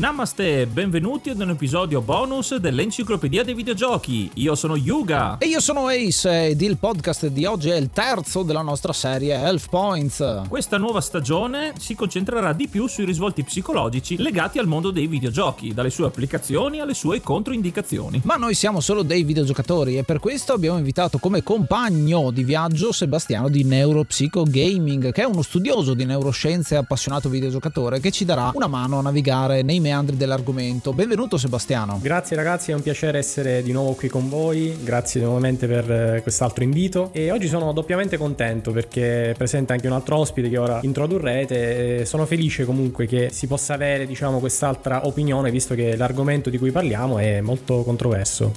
Namaste, benvenuti ad un episodio bonus dell'Enciclopedia dei Videogiochi. Io sono Yuga. E io sono Ace ed il podcast di oggi è il terzo della nostra serie Health Points. Questa nuova stagione si concentrerà di più sui risvolti psicologici legati al mondo dei videogiochi, dalle sue applicazioni alle sue controindicazioni. Ma noi siamo solo dei videogiocatori e per questo abbiamo invitato come compagno di viaggio Sebastiano di Neuropsycho Gaming, che è uno studioso di neuroscienze e appassionato videogiocatore che ci darà una mano a navigare nei meandri dell'argomento. Benvenuto Sebastiano. Grazie ragazzi, è un piacere essere di nuovo qui con voi, grazie nuovamente per quest'altro invito e oggi sono doppiamente contento perché è presente anche un altro ospite che ora introdurrete e sono felice comunque che si possa avere quest'altra opinione visto che l'argomento di cui parliamo è molto controverso.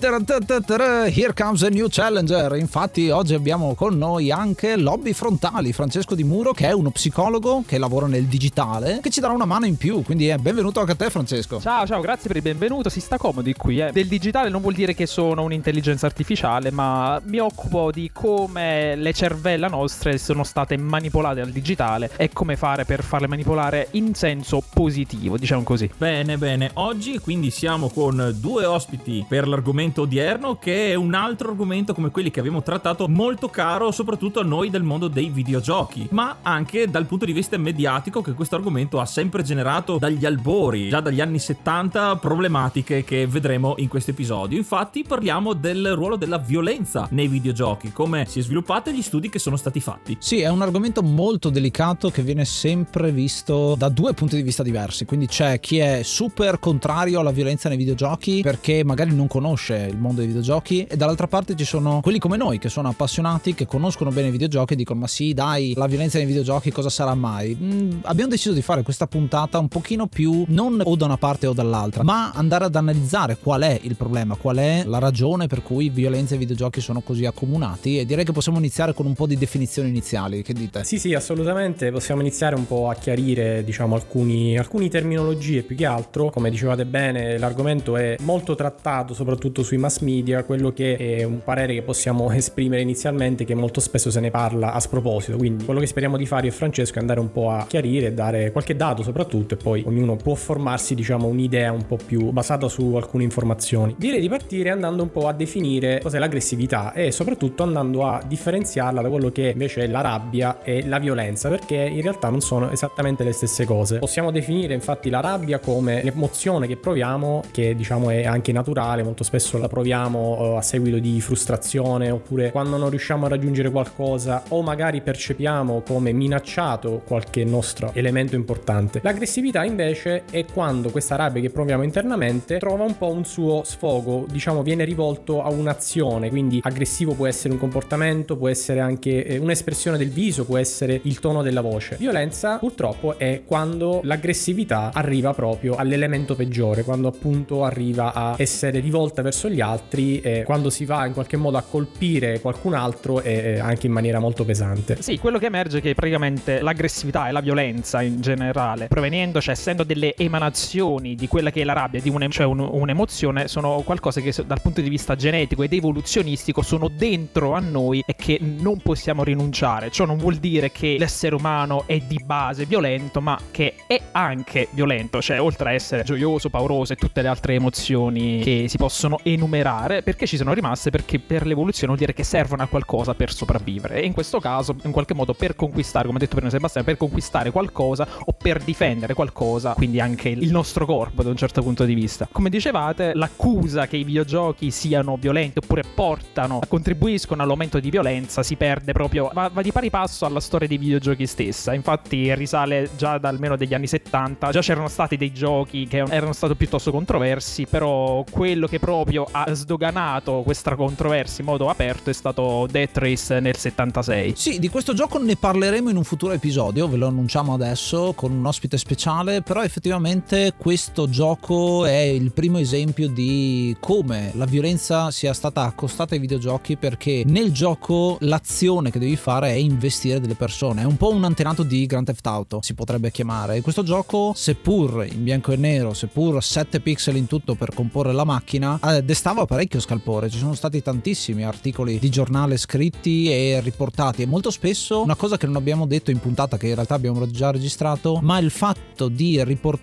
Here comes a new challenger. Infatti oggi abbiamo con noi anche Lobby Frontali, Francesco Di Muro, che è uno psicologo che lavora nel digitale, che ci darà una mano in più, quindi benvenuto anche a te Francesco. Ciao, grazie per il benvenuto, si sta comodi qui. Del digitale non vuol dire che sono un'intelligenza artificiale, ma mi occupo di come le cervella nostre sono state manipolate al digitale e come fare per farle manipolare in senso positivo, diciamo così. Bene, oggi quindi siamo con due ospiti per l'argomento odierno, che è un altro argomento come quelli che abbiamo trattato molto caro soprattutto a noi del mondo dei videogiochi, ma anche dal punto di vista mediatico che questo argomento ha sempre generato dagli albori, già dagli anni 70, problematiche che vedremo in questo episodio. Infatti parliamo del ruolo della violenza nei videogiochi, come si è sviluppata e gli studi che sono stati fatti. Sì, è un argomento molto delicato che viene sempre visto da due punti di vista diversi, quindi c'è chi è super contrario alla violenza nei videogiochi perché magari non conosce il mondo dei videogiochi e dall'altra parte ci sono quelli come noi che sono appassionati, che conoscono bene i videogiochi e dicono ma sì dai, la violenza nei videogiochi cosa sarà mai? Abbiamo deciso di fare questa puntata un pochino più non o da una parte o dall'altra, ma andare ad analizzare qual è il problema, qual è la ragione per cui violenza e videogiochi sono così accomunati, e direi che possiamo iniziare con un po' di definizioni iniziali. Che dite? Sì, assolutamente, possiamo iniziare un po' a chiarire alcuni terminologie. Più che altro, come dicevate bene, l'argomento è molto trattato soprattutto sui mass media, quello che è un parere che possiamo esprimere inizialmente, che molto spesso se ne parla a sproposito, quindi quello che speriamo di fare io e Francesco è andare un po' a chiarire, dare qualche dato soprattutto, e poi ognuno può formarsi un'idea un po' più basata su alcune informazioni. Direi di partire andando un po' a definire cos'è l'aggressività e soprattutto andando a differenziarla da quello che invece è la rabbia e la violenza, perché in realtà non sono esattamente le stesse cose. Possiamo definire infatti la rabbia come l'emozione che proviamo, che è anche naturale, molto spesso la proviamo a seguito di frustrazione oppure quando non riusciamo a raggiungere qualcosa o magari percepiamo come minacciato qualche nostro elemento importante. L'aggressività invece è quando questa rabbia che proviamo internamente trova un po' un suo sfogo, viene rivolto a un'azione, quindi aggressivo può essere un comportamento, può essere anche un'espressione del viso, può essere il tono della voce. Violenza purtroppo è quando l'aggressività arriva proprio all'elemento peggiore, quando appunto arriva a essere rivolta verso gli altri e quando si va in qualche modo a colpire qualcun altro e anche in maniera molto pesante. Sì, quello che emerge è che praticamente l'aggressività e la violenza in generale, essendo delle emanazioni di quella che è la rabbia, di un'emozione, sono qualcosa che dal punto di vista genetico ed evoluzionistico sono dentro a noi e che non possiamo rinunciare. Ciò non vuol dire che l'essere umano è di base violento, ma che è anche violento, oltre a essere gioioso, pauroso e tutte le altre emozioni che si possono enumerare, perché ci sono rimaste, perché per l'evoluzione vuol dire che servono a qualcosa per sopravvivere, e in questo caso in qualche modo per conquistare, come ha detto prima Sebastiano, per conquistare qualcosa o per difendere qualcosa, quindi anche il nostro corpo da un certo punto di vista. Come dicevate, l'accusa che i videogiochi siano violenti oppure contribuiscono all'aumento di violenza si perde proprio, va di pari passo alla storia dei videogiochi stessa. Infatti risale già da almeno degli anni 70, già c'erano stati dei giochi che erano stati piuttosto controversi, però quello che proprio ha sdoganato questa controversia in modo aperto è stato Death Race nel 76. Sì, di questo gioco ne parleremo in un futuro episodio, ve lo annunciamo adesso con un ospite speciale, però effettivamente questo gioco è il primo esempio di come la violenza sia stata accostata ai videogiochi, perché nel gioco l'azione che devi fare è investire delle persone, è un po' un antenato di Grand Theft Auto si potrebbe chiamare. E questo gioco, seppur in bianco e nero, seppur 7 pixel in tutto per comporre la macchina, destava parecchio scalpore. Ci sono stati tantissimi articoli di giornale scritti e riportati, e molto spesso una cosa che non abbiamo detto in puntata, che in realtà abbiamo già registrato, ma il fatto di riportare questa notizia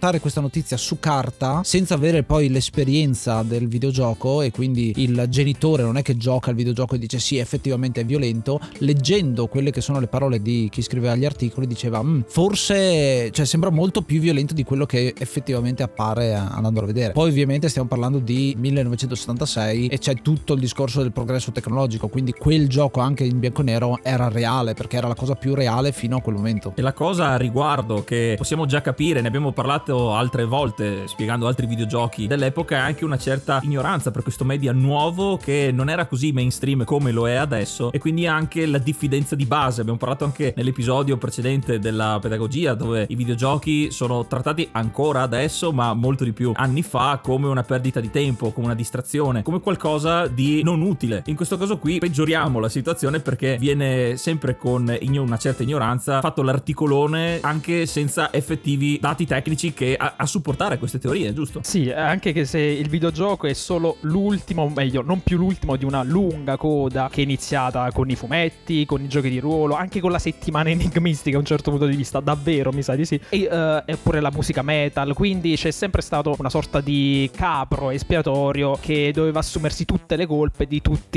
notizia su carta senza avere poi l'esperienza del videogioco, e quindi il genitore non è che gioca al videogioco e dice sì, effettivamente è violento. Leggendo quelle che sono le parole di chi scriveva gli articoli diceva forse, cioè, sembra molto più violento di quello che effettivamente appare andando a vedere. Poi ovviamente stiamo parlando di 1976 e c'è tutto il discorso del progresso tecnologico, quindi quel gioco anche in bianco e nero era reale, perché era la cosa più reale fino a quel momento. E la cosa a riguardo che possiamo già capire, ne abbiamo parlato altre volte spiegando altri videogiochi dell'epoca, è anche una certa ignoranza per questo media nuovo che non era così mainstream come lo è adesso, e quindi anche la diffidenza di base. Abbiamo parlato anche nell'episodio precedente della pedagogia, dove i videogiochi sono trattati ancora adesso, ma molto di più anni fa, come una perdita di tempo, come una distrazione, come qualcosa di non utile. In questo caso qui peggioriamo la situazione, perché viene sempre con una certa ignoranza fatto l'articolone anche senza effettivi dati tecnici che a supportare queste teorie, giusto? Sì, anche che se il videogioco è solo l'ultimo, o meglio, non più l'ultimo di una lunga coda che è iniziata con i fumetti, con i giochi di ruolo, anche con la settimana enigmistica a un certo punto di vista, davvero mi sa di sì, e pure la musica metal, quindi c'è sempre stato una sorta di capro espiatorio che doveva assumersi tutte le colpe di tutto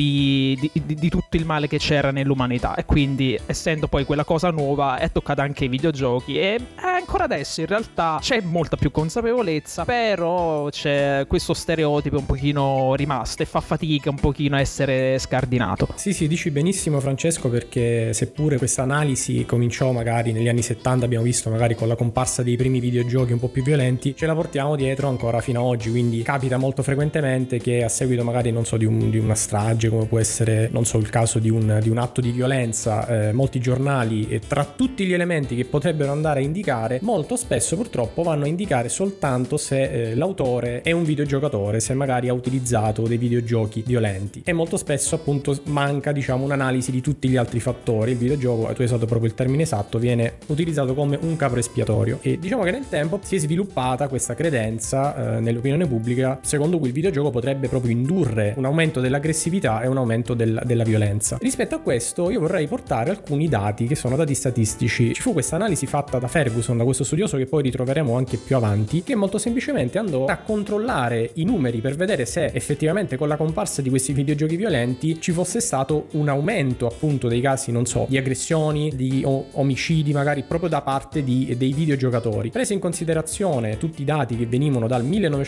il male che c'era nell'umanità, e quindi essendo poi quella cosa nuova è toccata anche ai videogiochi, e ancora adesso in realtà c'è molta più consapevolezza, però c'è questo stereotipo un pochino rimasto e fa fatica un pochino a essere scardinato. Sì, dici benissimo Francesco, perché seppure questa analisi cominciò magari negli anni 70, abbiamo visto magari con la comparsa dei primi videogiochi un po' più violenti, ce la portiamo dietro ancora fino ad oggi, quindi capita molto frequentemente che a seguito magari, non so, di una strage, come può essere, non so, il caso di un atto di violenza, molti giornali, e tra tutti gli elementi che potrebbero andare a indicare, molto spesso purtroppo vanno a indicare soltanto se l'autore è un videogiocatore, se magari ha utilizzato dei videogiochi violenti, e molto spesso appunto manca, diciamo, un'analisi di tutti gli altri fattori. Il videogioco, tu hai usato proprio il termine esatto, viene utilizzato come un capro espiatorio, e diciamo che nel tempo si è sviluppata questa credenza nell'opinione pubblica secondo cui il videogioco potrebbe proprio indurre un aumento dell'aggressività e un aumento della violenza. Rispetto a questo io vorrei portare alcuni dati che sono dati statistici. Ci fu questa analisi fatta da Ferguson, da questo studioso che poi ritroveremo anche più avanti, che molto semplicemente andò a controllare i numeri per vedere se effettivamente con la comparsa di questi videogiochi violenti ci fosse stato un aumento appunto dei casi, non so, di aggressioni, di omicidi magari proprio da parte dei videogiocatori. Prese in considerazione tutti i dati che venivano dal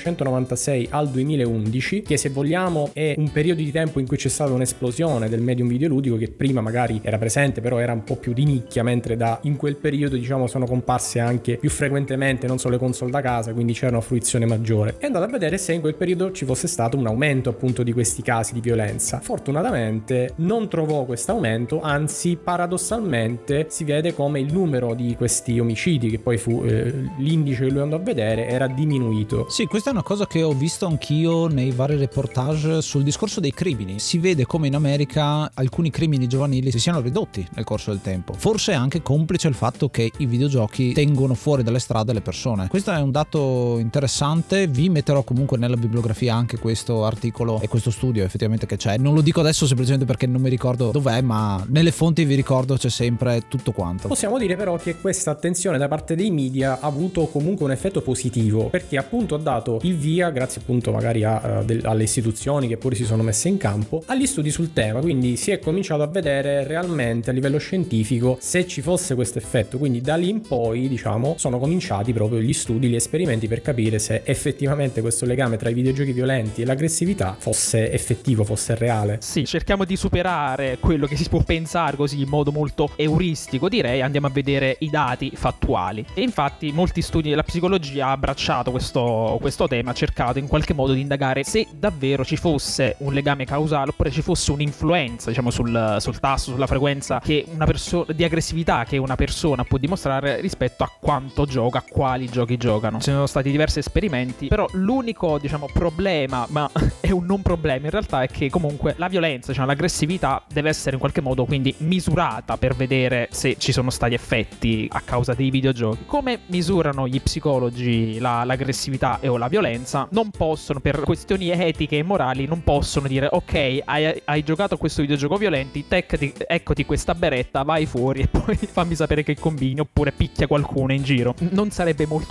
1996 al 2011, che se vogliamo è un periodo di tempo in cui c'è stata un'esplosione del medium videoludico, che prima magari era presente però era un po' più di nicchia, mentre in quel periodo, diciamo, sono comparse anche più frequentemente, non solo le console da casa, quindi c'era una fruizione maggiore. E andate a vedere se in quel periodo ci fosse stato un aumento appunto di questi casi di violenza. Fortunatamente non trovò questo aumento, anzi paradossalmente si vede come il numero di questi omicidi, che poi fu l'indice che lui andò a vedere, era diminuito. Sì, questa è una cosa che ho visto anch'io nei vari reportage sul discorso dei crimini. Si vede come in America alcuni crimini giovanili si siano ridotti nel corso del tempo, forse anche complice il fatto che i videogiochi tengono fuori dalle strade le persone. Questo è un dato interessante, vi metterò comunque nella bibliografia anche questo articolo e questo studio effettivamente che c'è. Non lo dico adesso semplicemente perché non mi ricordo dov'è, ma nelle fonti vi ricordo c'è sempre tutto quanto. Possiamo dire però che questa attenzione da parte dei media ha avuto comunque un effetto positivo, perché appunto ha dato il via, grazie appunto magari alle istituzioni che pure si sono messe in campo, agli studi sul tema. Quindi si è cominciato a vedere realmente a livello scientifico se ci fosse questo effetto, quindi da lì in poi, diciamo, sono cominciati proprio gli studi, gli esperimenti per capire se effettivamente questo legame tra i videogiochi violenti e l'aggressività fosse effettivo, fosse reale. Sì, cerchiamo di superare quello che si può pensare così in modo molto euristico, direi, andiamo a vedere i dati fattuali. E infatti molti studi della psicologia ha abbracciato questo tema, ha cercato in qualche modo di indagare se davvero ci fosse un legame causale oppure ci fosse un'influenza, diciamo, sul tasso, sulla frequenza che una persona di aggressività che una persona può dimostrare rispetto a quanto gioca, a quali giochi giocano. Ci sono stati diversi esperimenti, però l'unico, diciamo, problema, ma è un non problema in realtà, è che comunque la violenza, diciamo, l'aggressività deve essere in qualche modo quindi misurata per vedere se ci sono stati effetti a causa dei videogiochi. Come misurano gli psicologi l'aggressività o la violenza? Non possono, per questioni etiche e morali, non possono dire ok, hai giocato a questo videogioco violenti, eccoti questa beretta, vai fuori e poi fammi sapere che combini, oppure picchia qualcuno in giro. Non sarebbe molto carino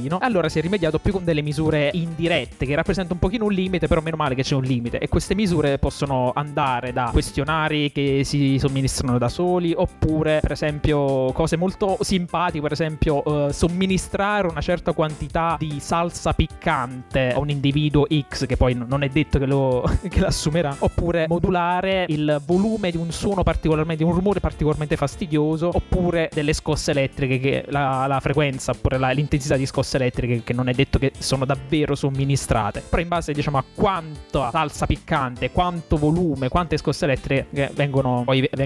pochino. Allora si è rimediato più con delle misure indirette che rappresentano un pochino un limite, però meno male che c'è un limite, e queste misure possono andare da questionari che si somministrano da soli, oppure per esempio cose molto simpatiche, per esempio somministrare una certa quantità di salsa piccante a un individuo X, che poi non è detto che l'assumerà, oppure modulare il volume di un suono particolarmente, di un rumore particolarmente fastidioso, oppure delle scosse elettriche, che la frequenza oppure l'intensità di scosse elettriche che non è detto che sono davvero somministrate, però in base diciamo a quanta salsa piccante, quanto volume, quante scosse elettriche vengono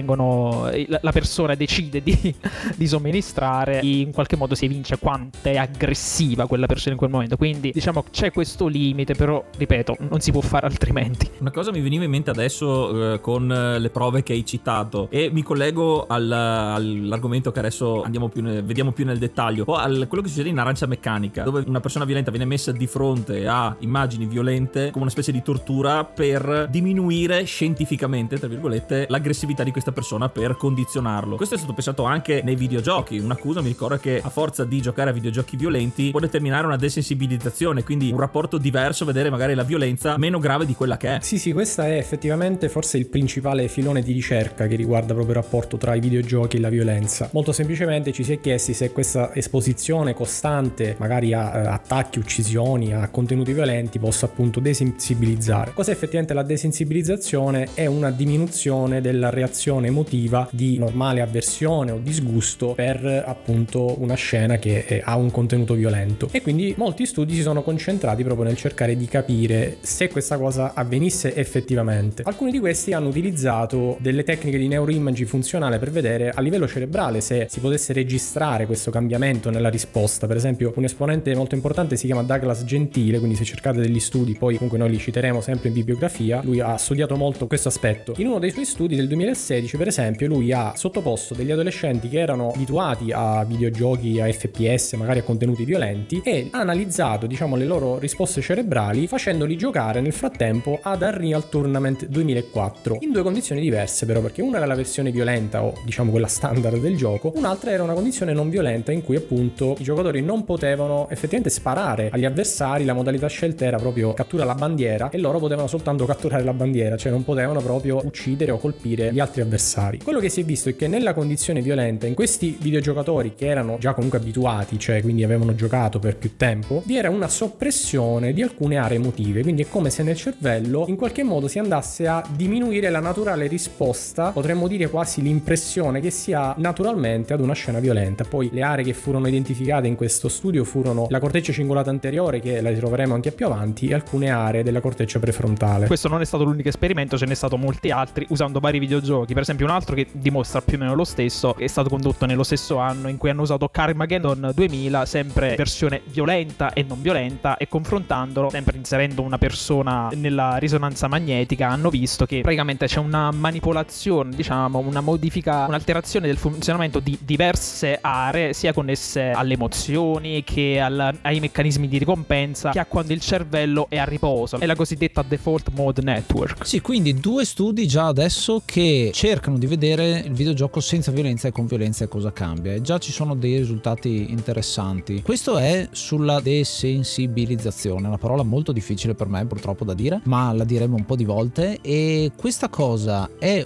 la persona decide di somministrare, in qualche modo si evince quanto è aggressiva quella persona in quel momento. Quindi diciamo c'è questo limite, però ripeto, non si può fare altrimenti. Una cosa mi veniva in mente adesso con le prove che hai citato, e mi collego all'argomento che adesso vediamo più nel dettaglio, o quello che succede in Arancia Meccanica, dove una persona violenta viene messa di fronte a immagini violente come una specie di tortura per diminuire scientificamente, tra virgolette, l'aggressività di questa persona, per condizionarlo. Questo è stato pensato anche nei videogiochi. Un'accusa mi ricorda che a forza di giocare a videogiochi violenti può determinare una desensibilizzazione, quindi un rapporto diverso, vedere magari la violenza meno grave di quella che è. Sì, questa è effettivamente forse il principale filone di ricerca che riguarda proprio il rapporto tra i videogiochi e la violenza. Molto semplicemente ci si è chiesti se questa esposizione costante magari a attacchi, uccisioni, a contenuti violenti possa appunto desensibilizzare. Cos'è effettivamente la desensibilizzazione? È una diminuzione della reazione emotiva di normale avversione o disgusto per appunto una scena che ha un contenuto violento, e quindi molti studi si sono concentrati proprio nel cercare di capire se questa cosa avvenisse effettivamente. Alcuni di questi hanno utilizzato delle tecniche di neuroimaging funzionale per vedere a livello cerebrale se si potesse registrare questo cambiamento nella risposta. Per esempio, un esponente molto importante si chiama Douglas Gentile, quindi se cercate degli studi, poi comunque noi li citeremo sempre in bibliografia, lui ha studiato molto questo aspetto. In uno dei suoi studi del 2016, per esempio, lui ha sottoposto degli adolescenti che erano abituati a videogiochi, a FPS, magari a contenuti violenti, e ha analizzato, diciamo, le loro risposte cerebrali facendoli giocare nel frattempo ad Unreal Tournament 2004 in due condizioni diverse, però, perché una era la versione violenta, o diciamo quella standard del gioco, un'altra era una condizione non violenta in cui appunto i giocatori non potevano effettivamente sparare agli avversari. La modalità scelta era proprio cattura la bandiera, e loro potevano soltanto catturare la bandiera, cioè non potevano proprio uccidere o colpire gli altri avversari. Quello che si è visto è che nella condizione violenta, in questi videogiocatori che erano già comunque abituati, cioè quindi avevano giocato per più tempo, vi era una soppressione di alcune aree emotive, quindi è come se nel cervello in qualche modo si andasse a diminuire la naturale risposta, potremmo dire quasi l'impressione che si ha naturalmente ad una scena violenta. Poi le aree che furono identificate in questo studio furono la corteccia cingolata anteriore, che la ritroveremo anche più avanti, e alcune aree della corteccia prefrontale. Questo non è stato l'unico esperimento, ce ne è stato molti altri usando vari videogiochi. Per esempio, un altro che dimostra più o meno lo stesso è stato condotto nello stesso anno, in cui hanno usato Carmageddon 2000, sempre versione violenta e non violenta, e confrontandolo, sempre inserendo una persona nella risonanza magnetica, hanno visto che praticamente c'è una manipolazione, diciamo una modifica, un'alterazione del funzionamento di diverse aree, sia connesse alle emozioni che ai meccanismi di ricompensa, che a quando il cervello è a riposo. È la cosiddetta default mode network. Sì, quindi due studi già adesso che cercano di vedere il videogioco senza violenza e con violenza e cosa cambia, e già ci sono dei risultati interessanti. Questo è sulla desensibilizzazione, una parola molto difficile per me purtroppo da dire, ma la diremo un po' di volte. E questa cosa è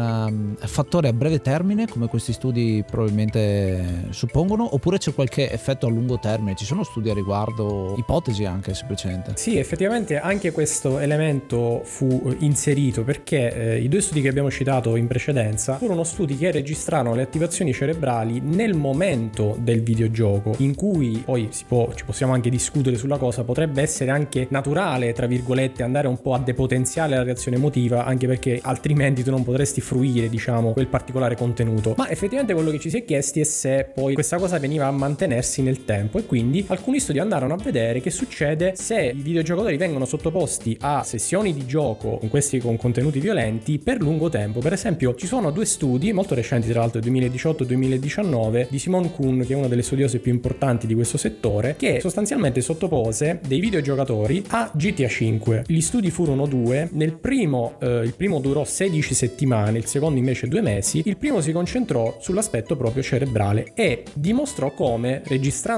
un fattore a breve termine, come questi studi probabilmente suppongono, oppure c'è qualche effetto a lungo termine? Ci sono studi a riguardo, ipotesi anche semplicemente? Sì, effettivamente anche questo elemento fu inserito, perché i due studi che abbiamo citato in precedenza furono studi che registrarono le attivazioni cerebrali nel momento del videogioco, in cui poi ci possiamo anche discutere sulla cosa, potrebbe essere anche naturale, tra virgolette, andare un po' a depotenziare la reazione emotiva, anche perché altrimenti tu non potresti fruire, diciamo, quel particolare contenuto. Ma effettivamente quello che ci si è chiesti è se poi questa cosa veniva a mantenersi nel tempo, e quindi alcuni studi andarono a vedere che succede se i videogiocatori vengono sottoposti a sessioni di gioco con contenuti violenti per lungo tempo. Per esempio, ci sono due studi molto recenti, tra l'altro 2018 e 2019, di Simone Kuhn, che è una delle studiose più importanti di questo settore, che sostanzialmente sottopose dei videogiocatori a GTA 5. Gli studi furono due. Nel primo, il primo durò 16 settimane, il secondo invece 2 mesi. Il primo si concentrò sull'aspetto proprio cerebrale e dimostrò come, registrando l'attivazione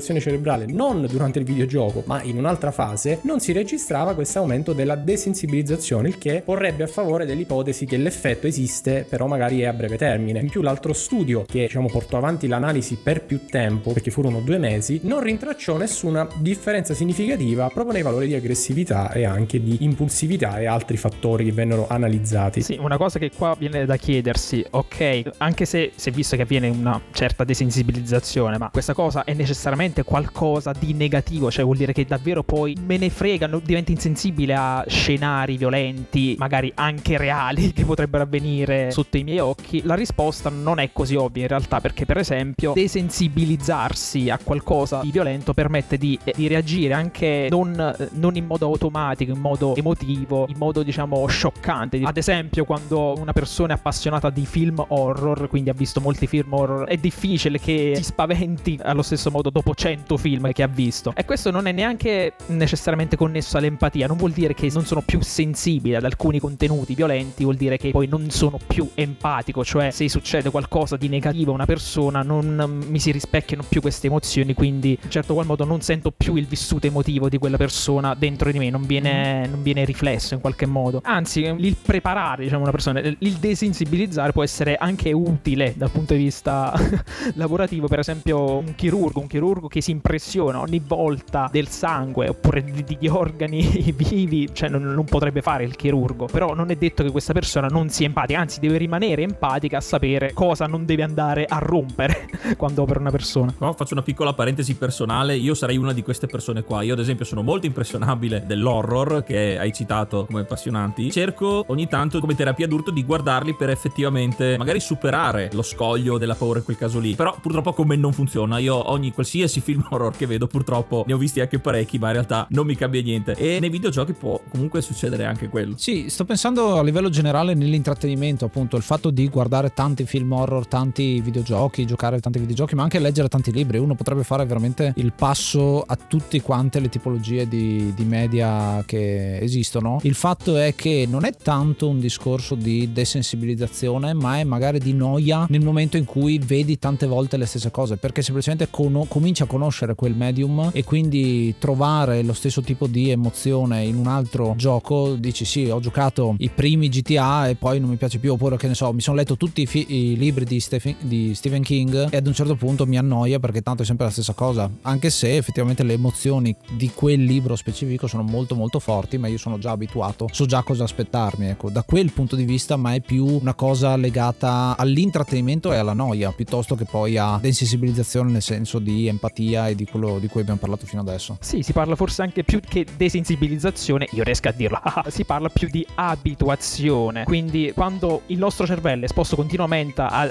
stimolazione cerebrale non durante il videogioco ma in un'altra fase, non si registrava questo aumento della desensibilizzazione, il che porrebbe a favore dell'ipotesi che l'effetto esiste però magari è a breve termine. In più l'altro studio che portò avanti l'analisi per più tempo, perché furono 2 mesi, non rintracciò nessuna differenza significativa proprio nei valori di aggressività e anche di impulsività e altri fattori che vennero analizzati. Sì, una cosa che qua viene da chiedersi, ok, anche se si è visto che avviene una certa desensibilizzazione, ma questa cosa è necessariamente qualcosa di negativo? Cioè vuol dire che davvero poi me ne frega, divento insensibile a scenari violenti, magari anche reali, che potrebbero avvenire sotto i miei occhi? La risposta non è così ovvia in realtà, perché per esempio desensibilizzarsi a qualcosa di violento permette di reagire anche non in modo automatico, in modo emotivo, in modo scioccante. Ad esempio quando una persona è appassionata di film horror, quindi ha visto molti film horror, è difficile che si spaventi allo stesso modo dopo 100 film che ha visto, e questo non è neanche necessariamente connesso all'empatia. Non vuol dire che non sono più sensibile ad alcuni contenuti violenti, vuol dire che poi non sono più empatico, cioè se succede qualcosa di negativo a una persona non mi si rispecchiano più queste emozioni, quindi in certo qual modo non sento più il vissuto emotivo di quella persona dentro di me, non viene riflesso in qualche modo. Anzi, il preparare una persona, il desensibilizzare può essere anche utile dal punto di vista lavorativo. Per esempio un chirurgo che si impressiona ogni volta del sangue oppure di organi vivi, cioè non potrebbe fare il chirurgo, però non è detto che questa persona non sia empatica, anzi deve rimanere empatica a sapere cosa non deve andare a rompere quando opera una persona. No, faccio una piccola parentesi personale, io sarei una di queste persone qua. Io ad esempio sono molto impressionabile dell'horror che hai citato come appassionanti. Cerco ogni tanto come terapia d'urto di guardarli per effettivamente magari superare lo scoglio della paura in quel caso lì, però purtroppo come non funziona. Io qualsiasi film horror che vedo purtroppo ne ho visti anche parecchi, ma in realtà non mi cambia niente, e nei videogiochi può comunque succedere anche quello. Sì, sto pensando a livello generale nell'intrattenimento, appunto il fatto di guardare tanti film horror, tanti videogiochi, giocare a tanti videogiochi, ma anche leggere tanti libri. Uno potrebbe fare veramente il passo a tutte quante le tipologie di media che esistono. Il fatto è che non è tanto un discorso di desensibilizzazione, ma è magari di noia nel momento in cui vedi tante volte le stesse cose, perché semplicemente cominci a conoscere quel medium e quindi trovare lo stesso tipo di emozione in un altro gioco. Dici sì, ho giocato i primi GTA e poi non mi piace più, oppure che ne so, mi sono letto tutti i libri di Stephen King e ad un certo punto mi annoia perché tanto è sempre la stessa cosa, anche se effettivamente le emozioni di quel libro specifico sono molto molto forti, ma io sono già abituato, so già cosa aspettarmi, ecco, da quel punto di vista. Ma è più una cosa legata all'intrattenimento e alla noia piuttosto che poi a desensibilizzazione nel senso di empatia e di quello di cui abbiamo parlato fino adesso. Sì, si parla forse anche più che desensibilizzazione, io riesco a dirlo, si parla più di abituazione. Quindi quando il nostro cervello è esposto continuamente a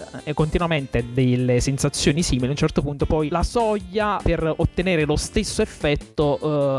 delle sensazioni simili, a un certo punto poi la soglia per ottenere lo stesso effetto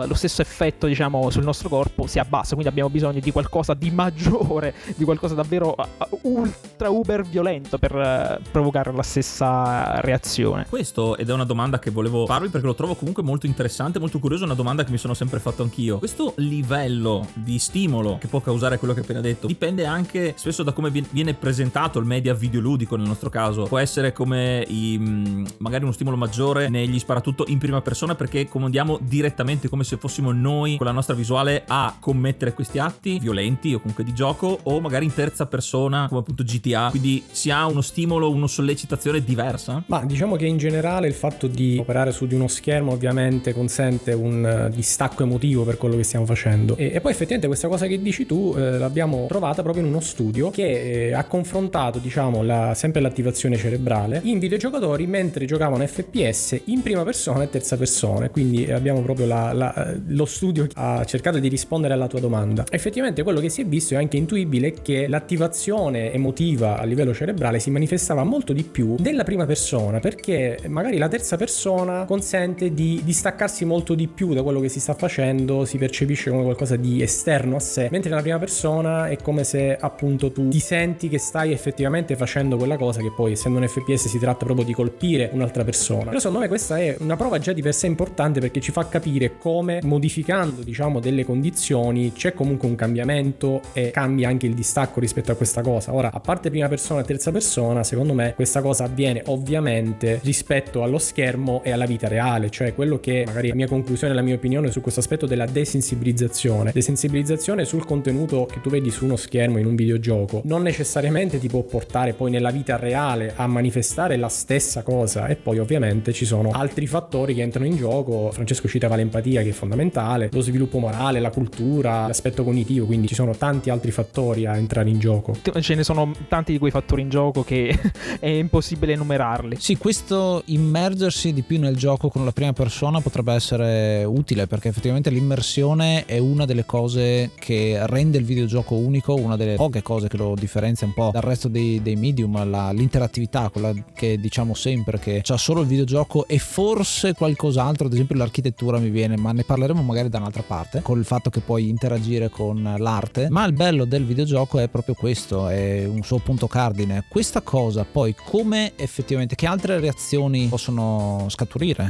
sul nostro corpo si abbassa, quindi abbiamo bisogno di qualcosa di maggiore, di qualcosa davvero ultra uber violento per provocare la stessa reazione. Questo, ed è una domanda che volevo farvi perché lo trovo comunque molto interessante, molto curioso, una domanda che mi sono sempre fatto anch'io. Questo livello di stimolo che può causare quello che ho appena detto dipende anche spesso da come viene presentato il media videoludico. Nel nostro caso può essere come magari uno stimolo maggiore negli sparatutto in prima persona, perché comandiamo direttamente come se fossimo noi con la nostra visuale a commettere questi atti violenti o comunque di gioco, o magari in terza persona come appunto GTA, quindi si ha uno stimolo, una sollecitazione diversa. Ma diciamo che in generale il fatto di operare su di uno schermo ovviamente consente un distacco emotivo per quello che stiamo facendo, e poi effettivamente questa cosa che dici tu l'abbiamo trovata proprio in uno studio che ha confrontato sempre l'attivazione cerebrale in videogiocatori mentre giocavano FPS in prima persona e terza persona. Quindi abbiamo proprio lo studio che ha cercato di rispondere alla tua domanda. Effettivamente quello che si è visto è anche intuibile che l'attivazione emotiva a livello cerebrale si manifestava molto di più della prima persona, perché magari la terza persona consente di distaccarsi molto di più da quello che si sta facendo, si percepisce come qualcosa di esterno a sé, mentre nella prima persona è come se appunto tu ti senti che stai effettivamente facendo quella cosa, che poi essendo un FPS si tratta proprio di colpire un'altra persona. Però secondo me questa è una prova già di per sé importante perché ci fa capire come, modificando diciamo delle condizioni, c'è comunque un cambiamento e cambia anche il distacco rispetto a questa cosa. Ora, a parte prima persona e terza persona, secondo me questa cosa avviene ovviamente rispetto allo schermo e alla vita reale, cioè quello che magari la mia conclusione, la mia opinione su questo aspetto della desensibilizzazione sul contenuto che tu vedi su uno schermo in un videogioco non necessariamente ti può portare poi nella vita reale a manifestare la stessa cosa. E poi ovviamente ci sono altri fattori che entrano in gioco. Francesco citava l'empatia, che è fondamentale, lo sviluppo morale, la cultura, l'aspetto cognitivo, quindi ci sono tanti altri fattori a entrare in gioco. Ce ne sono tanti di quei fattori in gioco che è impossibile enumerarli. Sì, questo immergersi di più nel gioco con la prima persona potrebbe essere utile, perché effettivamente l'immersione è una delle cose che rende il videogioco unico, una delle poche cose che lo differenzia un po' dal resto dei medium, l'interattività, quella che diciamo sempre che c'ha solo il videogioco e forse qualcos'altro, ad esempio l'architettura mi viene, ma ne parleremo magari da un'altra parte, con il fatto che puoi interagire con l'arte. Ma il bello del videogioco è proprio questo, è un suo punto cardine. Questa cosa poi come effettivamente, che altre reazioni possono scaturire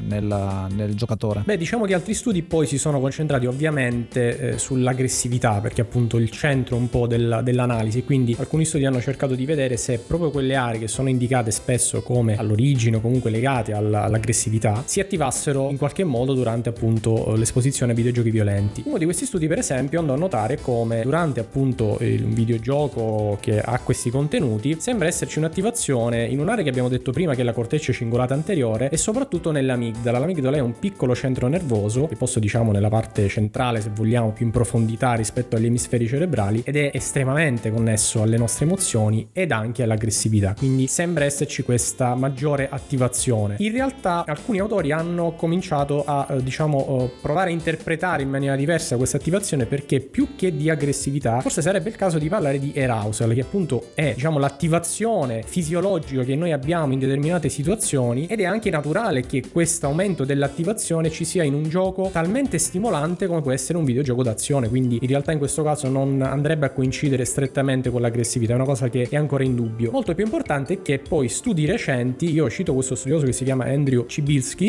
nel giocatore? Beh, diciamo che altri studi poi si sono concentrati ovviamente sull'aggressività, perché appunto il centro un po' dell'analisi, quindi alcuni studi hanno cercato di vedere se proprio quelle aree che sono indicate spesso come all'origine o comunque legate all'aggressività si attivassero in qualche modo durante appunto l'esposizione a videogiochi violenti. Uno di questi studi per esempio andò a notare come durante appunto un videogioco che ha questi contenuti sembra esserci un'attivazione in un'area che abbiamo detto prima, che è la corteccia cingolata anteriore, e soprattutto nell'amigdala. L'amigdala è un piccolo centro nervoso, che posso diciamo nella parte centrale, se vogliamo, più in profondità rispetto agli emisferi cerebrali, ed è estremamente connesso alle nostre emozioni ed anche all'aggressività, quindi sembra esserci questa maggiore attivazione. In realtà alcuni autori hanno cominciato a provare a interpretare in maniera diversa questa attivazione, perché più che di aggressività forse sarebbe il caso di parlare di arousal, che appunto è l'attivazione fisiologica che noi abbiamo in determinate situazioni, ed è anche naturale che questo aumento dell'attivazione ci sia in un gioco talmente stimolante come può essere un videogioco d'azione. Quindi in realtà in questo caso non andrebbe a coincidere strettamente con l'aggressività, è una cosa che è ancora in dubbio. Molto più importante è che poi studi recenti, io cito questo studioso che si chiama Andrew Cybulski,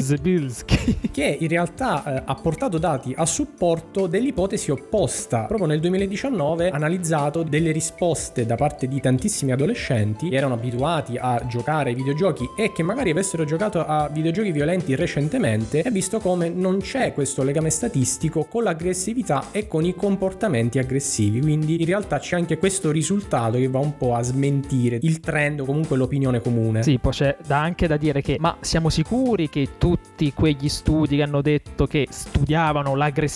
che in realtà ha portato dati a supporto dell'ipotesi opposta. Proprio nel 2019 ha analizzato delle risposte da parte di tantissimi adolescenti che erano abituati a giocare ai videogiochi e che magari avessero giocato a videogiochi violenti recentemente, e ha visto come non c'è questo legame statistico con l'aggressività e con i comportamenti aggressivi. Quindi in realtà c'è anche questo risultato che va un po' a smentire il trend o comunque l'opinione comune. Sì, poi c'è anche da dire che, ma siamo sicuri che tutti quegli studi che hanno detto che studiavano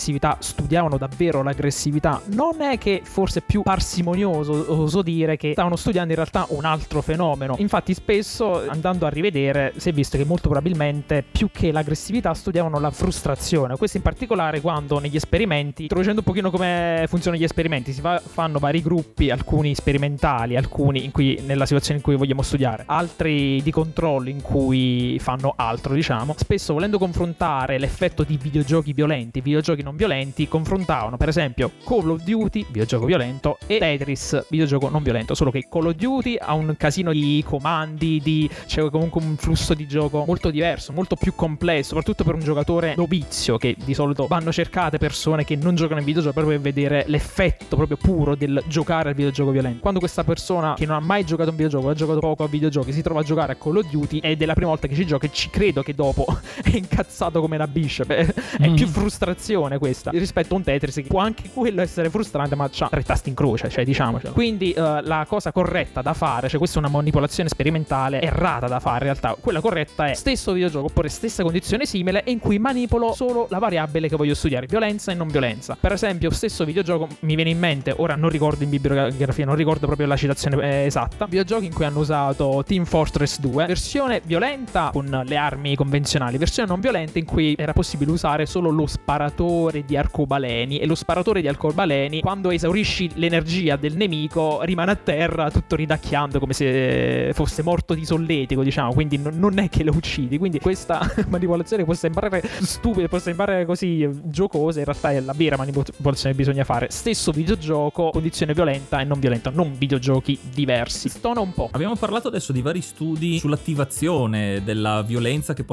davvero l'aggressività, non è che forse più parsimonioso oso dire che stavano studiando in realtà un altro fenomeno? Infatti spesso andando a rivedere si è visto che molto probabilmente più che l'aggressività studiavano la frustrazione. Questo in particolare quando negli esperimenti, introducendo un pochino come funzionano gli esperimenti, fanno vari gruppi, alcuni sperimentali, alcuni nella situazione in cui vogliamo studiare, altri di controllo in cui fanno altro, spesso volendo confrontare l'effetto di videogiochi violenti e videogiochi non violenti, confrontavano per esempio Call of Duty, videogioco violento, e Tetris, videogioco non violento, solo che Call of Duty ha un casino di comandi, c'è comunque un flusso di gioco molto diverso, molto più complesso, soprattutto per un giocatore novizio, che di solito vanno cercate persone che non giocano in videogioco proprio per vedere l'effetto proprio puro del giocare al videogioco violento. Quando questa persona che non ha mai giocato a un videogioco, ha giocato poco a videogiochi, si trova a giocare a Call of Duty ed è la prima volta che ci gioca, e ci credo che dopo è incazzato come una bishop. È più frustrazione questa rispetto a un Tetris, che può anche quello essere frustrante, ma c'ha 3 tasti in croce, diciamocelo. Quindi la cosa corretta da fare, questa è una manipolazione sperimentale errata da fare in realtà, quella corretta è stesso videogioco oppure stessa condizione simile in cui manipolo solo la variabile che voglio studiare, violenza e non violenza. Per esempio stesso videogioco, mi viene in mente, ora non ricordo in bibliografia, non ricordo proprio la citazione esatta, videogiochi in cui hanno usato Team Fortress 2, versione violenta con le armi convenzionali, versione non violenta in cui era possibile usare solo lo sparatore di arcobaleni, e lo sparatore di arcobaleni, quando esaurisci l'energia del nemico, rimane a terra tutto ridacchiando come se fosse morto di solletico, quindi non è che lo uccidi. Quindi questa manipolazione può sembrare stupida, può sembrare così giocosa, in realtà è la vera manipolazione che bisogna fare. Stesso videogioco, condizione violenta e non violenta, non videogiochi diversi. Stona un po'. Abbiamo parlato adesso di vari studi sull'attivazione della violenza che possono provocare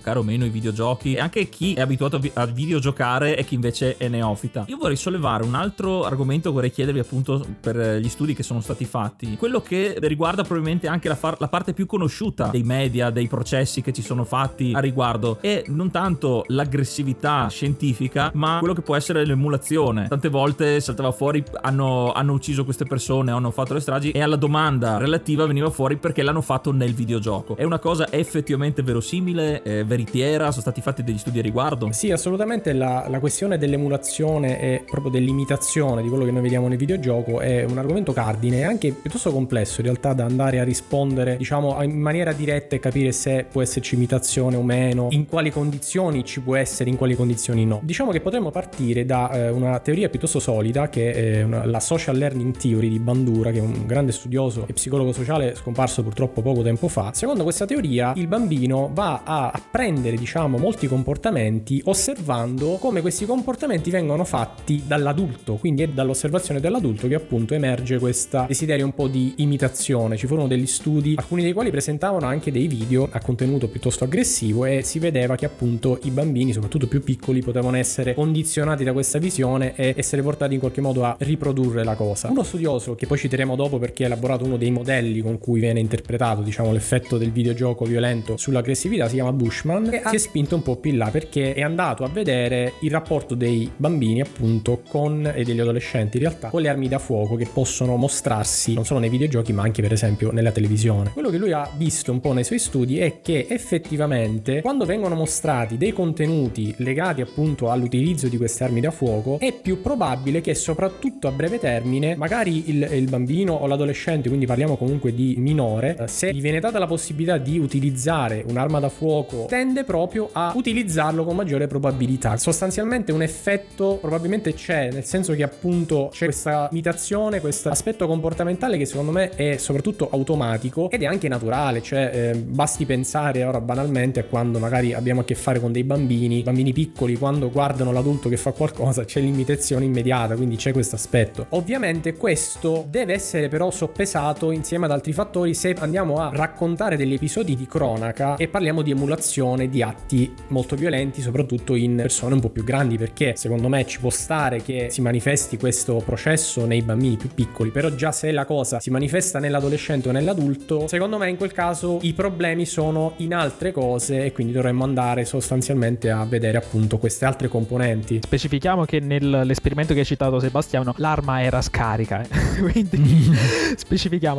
giocare o meno ai videogiochi, e anche chi è abituato a videogiocare e chi invece è neofita. Io vorrei sollevare un altro argomento, vorrei chiedervi appunto per gli studi che sono stati fatti, quello che riguarda probabilmente anche la parte più conosciuta dei media, dei processi che ci sono fatti a riguardo, e non tanto l'aggressività scientifica ma quello che può essere l'emulazione. Tante volte saltava fuori hanno ucciso queste persone, hanno fatto le stragi, e alla domanda relativa veniva fuori perché l'hanno fatto nel videogioco. È una cosa effettivamente verosimile, veritiera? Sono stati fatti degli studi a riguardo? Sì, assolutamente. La questione dell'emulazione e proprio dell'imitazione di quello che noi vediamo nel videogioco è un argomento cardine e anche piuttosto complesso in realtà da andare a rispondere, diciamo, in maniera diretta e capire se può esserci imitazione o meno, in quali condizioni ci può essere, in quali condizioni no. Diciamo che potremmo partire da una teoria piuttosto solida che è la social learning theory di Bandura, che è un grande studioso e psicologo sociale scomparso purtroppo poco tempo fa. Secondo questa teoria il bambino va a apprendere, diciamo, molti comportamenti osservando come questi comportamenti vengono fatti dall'adulto, quindi è dall'osservazione dell'adulto che appunto emerge questo desiderio un po' di imitazione. Ci furono degli studi, alcuni dei quali presentavano anche dei video a contenuto piuttosto aggressivo, e si vedeva che appunto i bambini, soprattutto più piccoli, potevano essere condizionati da questa visione e essere portati in qualche modo a riprodurre la cosa. Uno studioso, che poi citeremo dopo perché ha elaborato uno dei modelli con cui viene interpretato, diciamo, l'effetto del videogioco violento sull'aggressività, si chiama Bushman, e si è spinto un po' più in là perché è andato a vedere il rapporto dei bambini appunto e degli adolescenti in realtà con le armi da fuoco che possono mostrarsi non solo nei videogiochi ma anche per esempio nella televisione. Quello che lui ha visto un po' nei suoi studi è che effettivamente quando vengono mostrati dei contenuti legati appunto all'utilizzo di queste armi da fuoco è più probabile che soprattutto a breve termine magari il bambino o l'adolescente, quindi parliamo comunque di minore, se gli viene data la possibilità di utilizzare un'arma da fuoco tende proprio a utilizzarlo con maggiore probabilità. Sostanzialmente un effetto probabilmente c'è, nel senso che appunto c'è questa imitazione, questo aspetto comportamentale che secondo me è soprattutto automatico ed è anche naturale, cioè basti pensare ora banalmente a quando magari abbiamo a che fare con dei bambini piccoli, quando guardano l'adulto che fa qualcosa c'è l'imitazione immediata, quindi c'è questo aspetto. Ovviamente questo deve essere però soppesato insieme ad altri fattori se andiamo a raccontare degli episodi di cronaca e parliamo di emulazione di atti molto violenti, soprattutto in persone un po' più grandi, perché secondo me ci può stare che si manifesti questo processo nei bambini più piccoli, però già se la cosa si manifesta nell'adolescente o nell'adulto, secondo me in quel caso i problemi sono in altre cose e quindi dovremmo andare sostanzialmente a vedere appunto queste altre componenti. Specifichiamo che nell'esperimento che hai citato Sebastiano l'arma era scarica, quindi specifichiamo.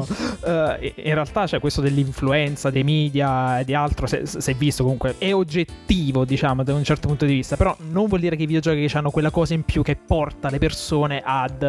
In realtà c'è questo dell'influenza dei media e di altro, se è visto comunque è oggettivo, diciamo, da un certo punto di vista, però non vuol dire che i videogiochi hanno quella cosa in più che porta le persone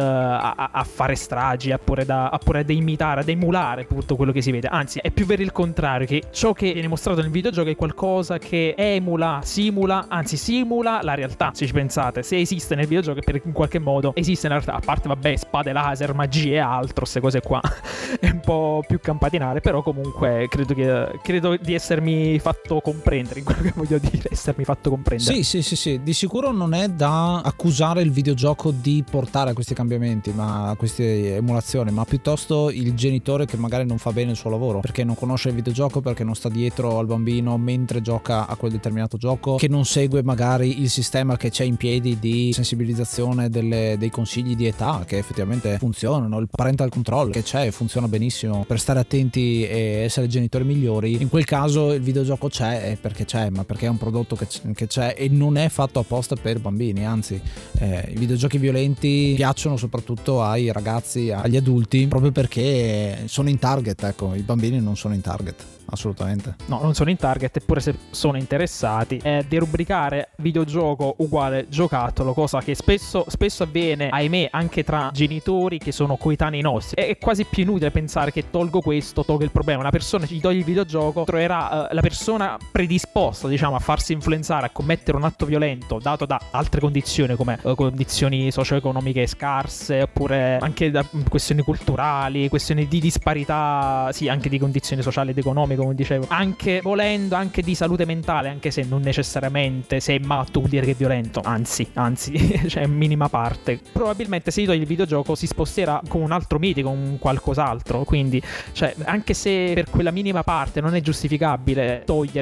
a fare stragi, oppure ad imitare, ad emulare appunto quello che si vede. Anzi, è più vero il contrario, che ciò che viene mostrato nel videogioco è qualcosa che emula, simula la realtà. Se ci pensate, se esiste nel videogioco per in qualche modo esiste nella realtà, a parte vabbè spade laser, magie e altro, queste cose qua è un po' più campatinare, però comunque credo di essermi fatto comprendere in quello che voglio dire, essermi fatto comprendere. Sì, di sicuro non è da accusare il videogioco di portare a questi cambiamenti, ma a queste emulazioni, ma piuttosto il genitore che magari non fa bene il suo lavoro perché non conosce il videogioco, perché non sta dietro al bambino mentre gioca a quel determinato gioco, che non segue magari il sistema che c'è in piedi di sensibilizzazione dei consigli di età che effettivamente funzionano, il parental control che c'è e funziona benissimo per stare attenti e essere genitori migliori. In quel caso il videogioco c'è perché c'è, ma perché è un prodotto che c'è e non è fatto apposta per bambini, anzi i videogiochi violenti piacciono soprattutto ai ragazzi, agli adulti, proprio perché sono in target. Ecco, i bambini non sono in target, assolutamente. No, non sono in target, eppure se sono interessati. Derubricare videogioco uguale giocattolo, cosa che spesso avviene, ahimè, anche tra genitori che sono coetanei nostri. È quasi più inutile pensare che tolgo il problema. Una persona gli toglie il videogioco, troverà la persona predisposta, diciamo, a farsi influenzare, a commettere un atto violento dato da altre condizioni come condizioni socio-economiche scarse, oppure anche da questioni culturali, questioni di disparità, sì, anche di condizioni sociali ed economiche, come dicevo, anche volendo, anche di salute mentale, anche se non necessariamente se è matto vuol dire che è violento, anzi cioè minima parte. Probabilmente se gli togli il videogioco si sposterà con un altro mito, con qualcos'altro, quindi cioè anche se per quella minima parte non è giustificabile togliere qualcosa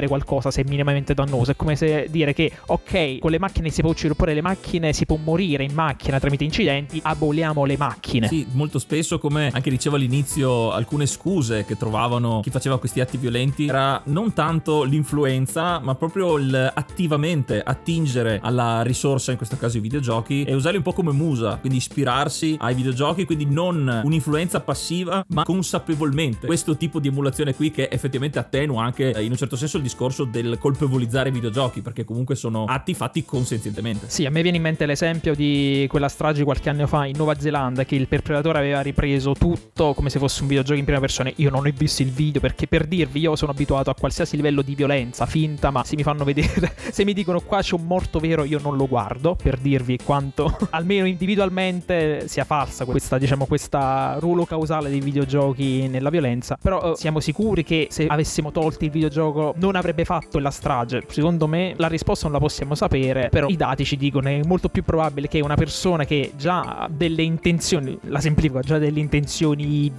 cosa se è minimamente dannoso. È come se dire che ok, con le macchine si può uccidere, oppure le macchine si può morire in macchina tramite incidenti, aboliamo le macchine. Sì, molto spesso, come anche dicevo all'inizio, alcune scuse che trovavano chi faceva questi atti violenti era non tanto l'influenza, ma proprio attivamente attingere alla risorsa, in questo caso i videogiochi, e usarli un po' come musa, quindi ispirarsi ai videogiochi, quindi non un'influenza passiva ma consapevolmente. Questo tipo di emulazione qui che effettivamente attenua anche in un certo senso il discorso del colpevolizzare i videogiochi, perché comunque sono atti fatti consenzientemente. Sì, a me viene in mente l'esempio di quella strage qualche anno fa in Nuova Zelanda, che il perpetratore aveva ripreso tutto come se fosse un videogioco in prima persona. Io non ho visto il video, perché per dirvi, io sono abituato a qualsiasi livello di violenza finta, ma se mi fanno vedere, se mi dicono qua c'è un morto vero, io non lo guardo, per dirvi quanto almeno individualmente sia falsa questa, diciamo, questa ruolo causale dei videogiochi nella violenza. Però siamo sicuri che se avessimo tolto il videogioco non avrebbe fatto la strage? Secondo me la risposta non la possiamo sapere, però i dati ci dicono è molto più probabile che una persona che già ha delle intenzioni, la semplifico, già delle intenzioni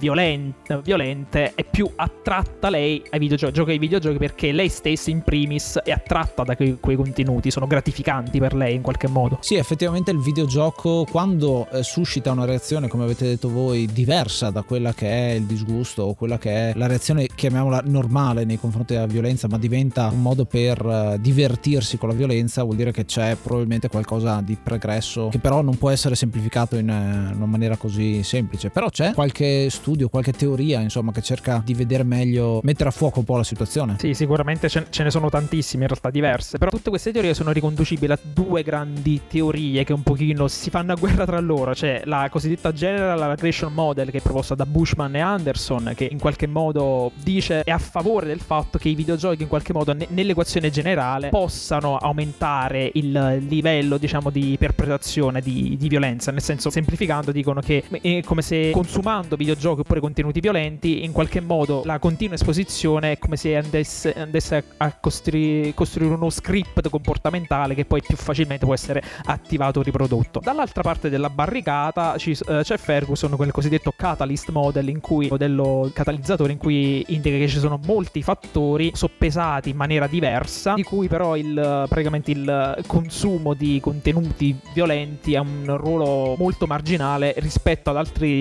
violente, è più attratta lei ai videogiochi, gioca ai videogiochi perché lei stessa in primis è attratta da quei contenuti, sono gratificanti per lei in qualche modo. Sì, effettivamente il videogioco, quando suscita una reazione, come avete detto voi, diversa da quella che è il disgusto o quella che è la reazione, chiamiamola normale, nei confronti della violenza, ma diventa un modo per divertirsi con la violenza, vuol dire che c'è probabilmente qualcosa di pregresso, che però non può essere semplificato in una maniera così semplice. Però c'è qualche studio, qualche teoria, insomma, che cerca di vedere meglio, mettere a fuoco un po' la situazione. Sì, sicuramente ce ne sono tantissime, in realtà diverse, però tutte queste teorie sono riconducibili a due grandi teorie che un pochino si fanno a guerra tra loro. C'è la cosiddetta General Aggression Model, che è proposta da Bushman e Anderson, che in qualche modo dice è a favore del fatto che i videogiochi in qualche modo nell'equazione generale possano aumentare il livello, diciamo, di perpetrazione di violenza. Nel senso, semplificando, dicono che è come se consumando videogiochi oppure contenuti violenti, in qualche modo la continua esposizione è come se andesse a costruire uno script comportamentale che poi più facilmente può essere attivato o riprodotto. Dall'altra parte della barricata c'è Ferguson con il cosiddetto Catalyst Model, in cui modello catalizzatore, in cui indica che ci sono molti fattori soppesati in maniera diversa, di cui però praticamente il consumo di contenuti violenti ha un ruolo molto marginale rispetto ad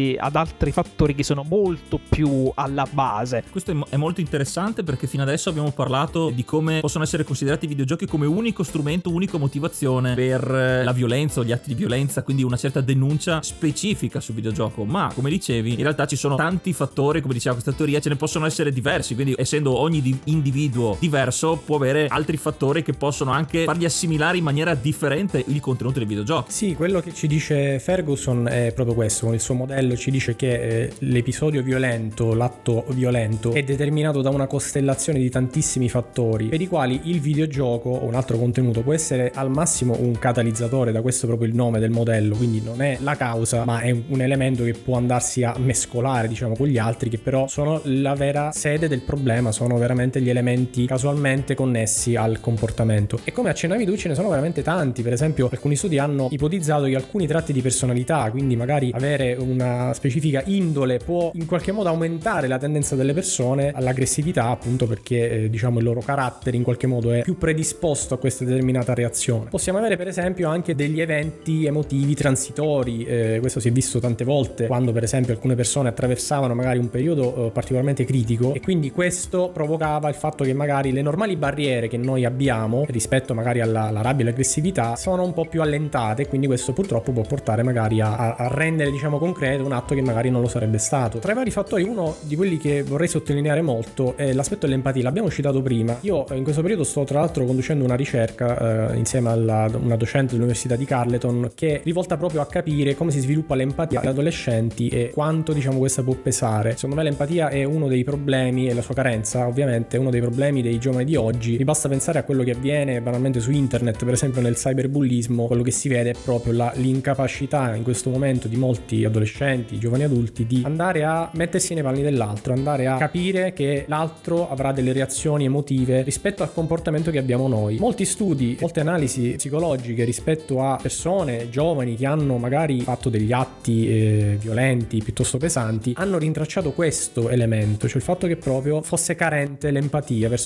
altri fattori che sono molto più alla base. Questo è molto interessante, perché fino adesso abbiamo parlato di come possono essere considerati i videogiochi come unico strumento, unica motivazione per la violenza o gli atti di violenza, quindi una certa denuncia specifica sul videogioco. Ma come dicevi, in realtà ci sono tanti fattori, come diceva questa teoria, ce ne possono essere diversi, quindi essendo ogni individuo diverso può avere altri fattori che possono anche fargli assimilare in maniera differente il contenuto dei videogiochi. Sì, quello che ci dice Ferguson è proprio questo. Con il suo modello ci dice che l'episodio violento, l'atto violento, è determinato da una costellazione di tantissimi fattori, per i quali il videogioco o un altro contenuto può essere al massimo un catalizzatore, da questo proprio il nome del modello, quindi non è la causa ma è un elemento che può andarsi a mescolare, diciamo, con gli altri, che però sono la vera sede del problema, sono veramente gli elementi casualmente connessi al comportamento. E come accennavi tu, ce ne sono veramente tanti. Per esempio, alcuni studi hanno ipotizzato che alcuni tratti di personalità, quindi magari avere una specifica indole, può in qualche modo aumentare la tendenza delle persone all'aggressività, appunto perché diciamo il loro carattere in qualche modo è più predisposto a questa determinata reazione. Possiamo avere per esempio anche degli eventi emotivi transitori, questo si è visto tante volte quando per esempio alcune persone attraversavano magari un periodo particolarmente critico, e quindi questo provocava il fatto che magari le normali barriere che noi abbiamo rispetto magari alla rabbia e all'aggressività sono un po' più allentate, e quindi questo purtroppo può portare magari a rendere, diciamo, concreto un atto che magari non lo sarebbe stato. Tra i vari fattori, uno di quelli che vorrei sottolineare molto è l'aspetto dell'empatia. L'abbiamo citato prima. Io in questo periodo sto tra l'altro conducendo una ricerca insieme a una docente dell'Università di Carleton, che è rivolta proprio a capire come si sviluppa l'empatia agli adolescenti e quanto, diciamo, questa può pesare. Secondo me l'empatia è uno dei problemi, e la sua carenza ovviamente è uno dei problemi dei giovani di oggi. Mi basta pensare a quello che avviene banalmente su internet, per esempio nel cyberbullismo. Quello che si vede è proprio l'incapacità in questo momento di molti adolescenti, giovani adulti, di andare a mettersi nei panni dell'altro, andare a capire che l'altro avrà delle reazioni emotive rispetto al comportamento che abbiamo noi. Molti studi, molte analisi psicologiche rispetto a persone giovani che hanno magari fatto degli atti violenti piuttosto pesanti hanno rintracciato questo elemento, cioè il fatto che proprio fosse carente l'empatia verso gli altri,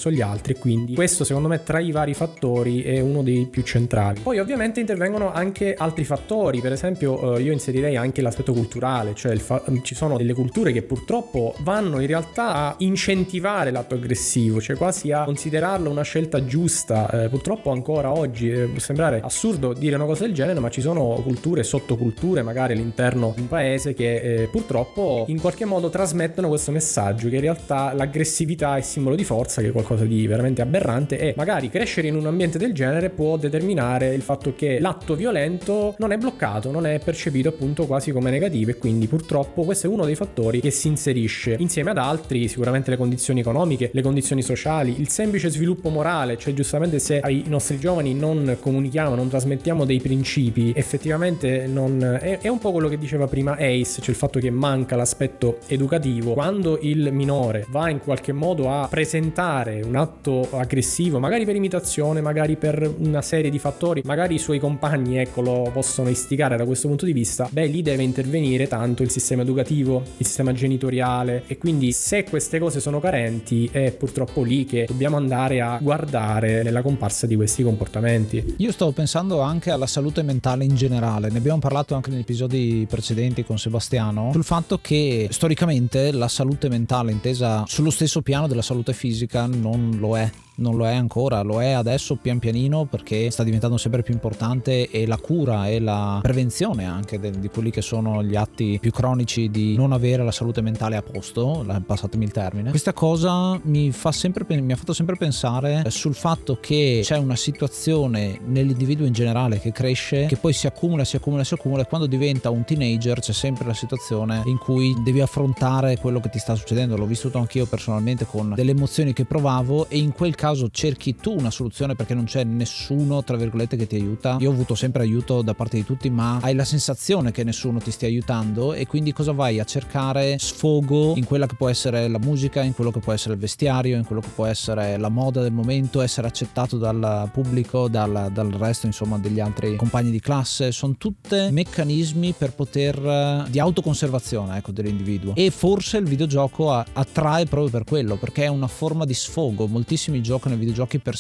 altri, e quindi questo secondo me tra i vari fattori è uno dei più centrali. Poi ovviamente intervengono anche altri fattori, per esempio io inserirei anche l'aspetto culturale, cioè ci sono delle culture che purtroppo vanno in realtà a incentivare l'atto aggressivo, cioè quasi a considerarlo una scelta giusta. Purtroppo ancora oggi può sembrare assurdo dire una cosa del genere, ma ci sono culture e sottoculture magari all'interno di un paese che purtroppo in qualche modo trasmettono questo messaggio, che in realtà l'aggressività è simbolo di forza, che è qualcosa di veramente aberrante, e magari crescere in un ambiente del genere può determinare il fatto che l'atto violento non è bloccato, non è percepito appunto quasi come negativo, e quindi purtroppo questo è uno dei fattori che si inserisce insieme ad altri, sicuramente le condizioni economiche, le condizioni sociali, il semplice sviluppo morale, cioè giustamente se ai nostri giovani non comunichiamo, non trasmettiamo dei principi, effettivamente è un po' quello che diceva prima Ace, cioè il fatto che manca l'aspetto educativo. Quando il minore va in qualche modo a presentare un atto aggressivo, magari per imitazione, magari per una serie di fattori, magari i suoi compagni lo possono istigare da questo punto di vista, lì deve intervenire tanto il sistema educativo, il sistema genitoriale, e quindi se queste cose sono carenti è purtroppo lì che dobbiamo andare a guardare nella comparsa di questi comportamenti. Io stavo pensando anche alla salute mentale in generale, ne abbiamo parlato anche negli episodi precedenti con Sebastiano, sul fatto che storicamente la salute mentale intesa sullo stesso piano della salute fisica non lo è ancora, lo è adesso pian pianino, perché sta diventando sempre più importante, e la cura e la prevenzione anche di quelli che sono gli atti più cronici di non avere la salute mentale a posto, passatemi il termine. Questa cosa mi ha fatto sempre pensare sul fatto che c'è una situazione nell'individuo in generale che cresce, che poi si accumula, e quando diventa un teenager c'è sempre la situazione in cui devi affrontare quello che ti sta succedendo. L'ho vissuto anch'io personalmente con delle emozioni che provavo, e in quel caso cerchi tu una soluzione perché non c'è nessuno tra virgolette che ti aiuta. Io ho avuto sempre aiuto da parte di tutti, ma hai la sensazione che nessuno ti stia aiutando, e quindi cosa vai a cercare? Sfogo in quella che può essere la musica, in quello che può essere il vestiario, in quello che può essere la moda del momento, essere accettato dal pubblico, dal resto insomma degli altri compagni di classe. Sono tutte meccanismi per di autoconservazione dell'individuo, e forse il videogioco attrae proprio per quello, perché è una forma di sfogo. Moltissimi giocano ai videogiochi per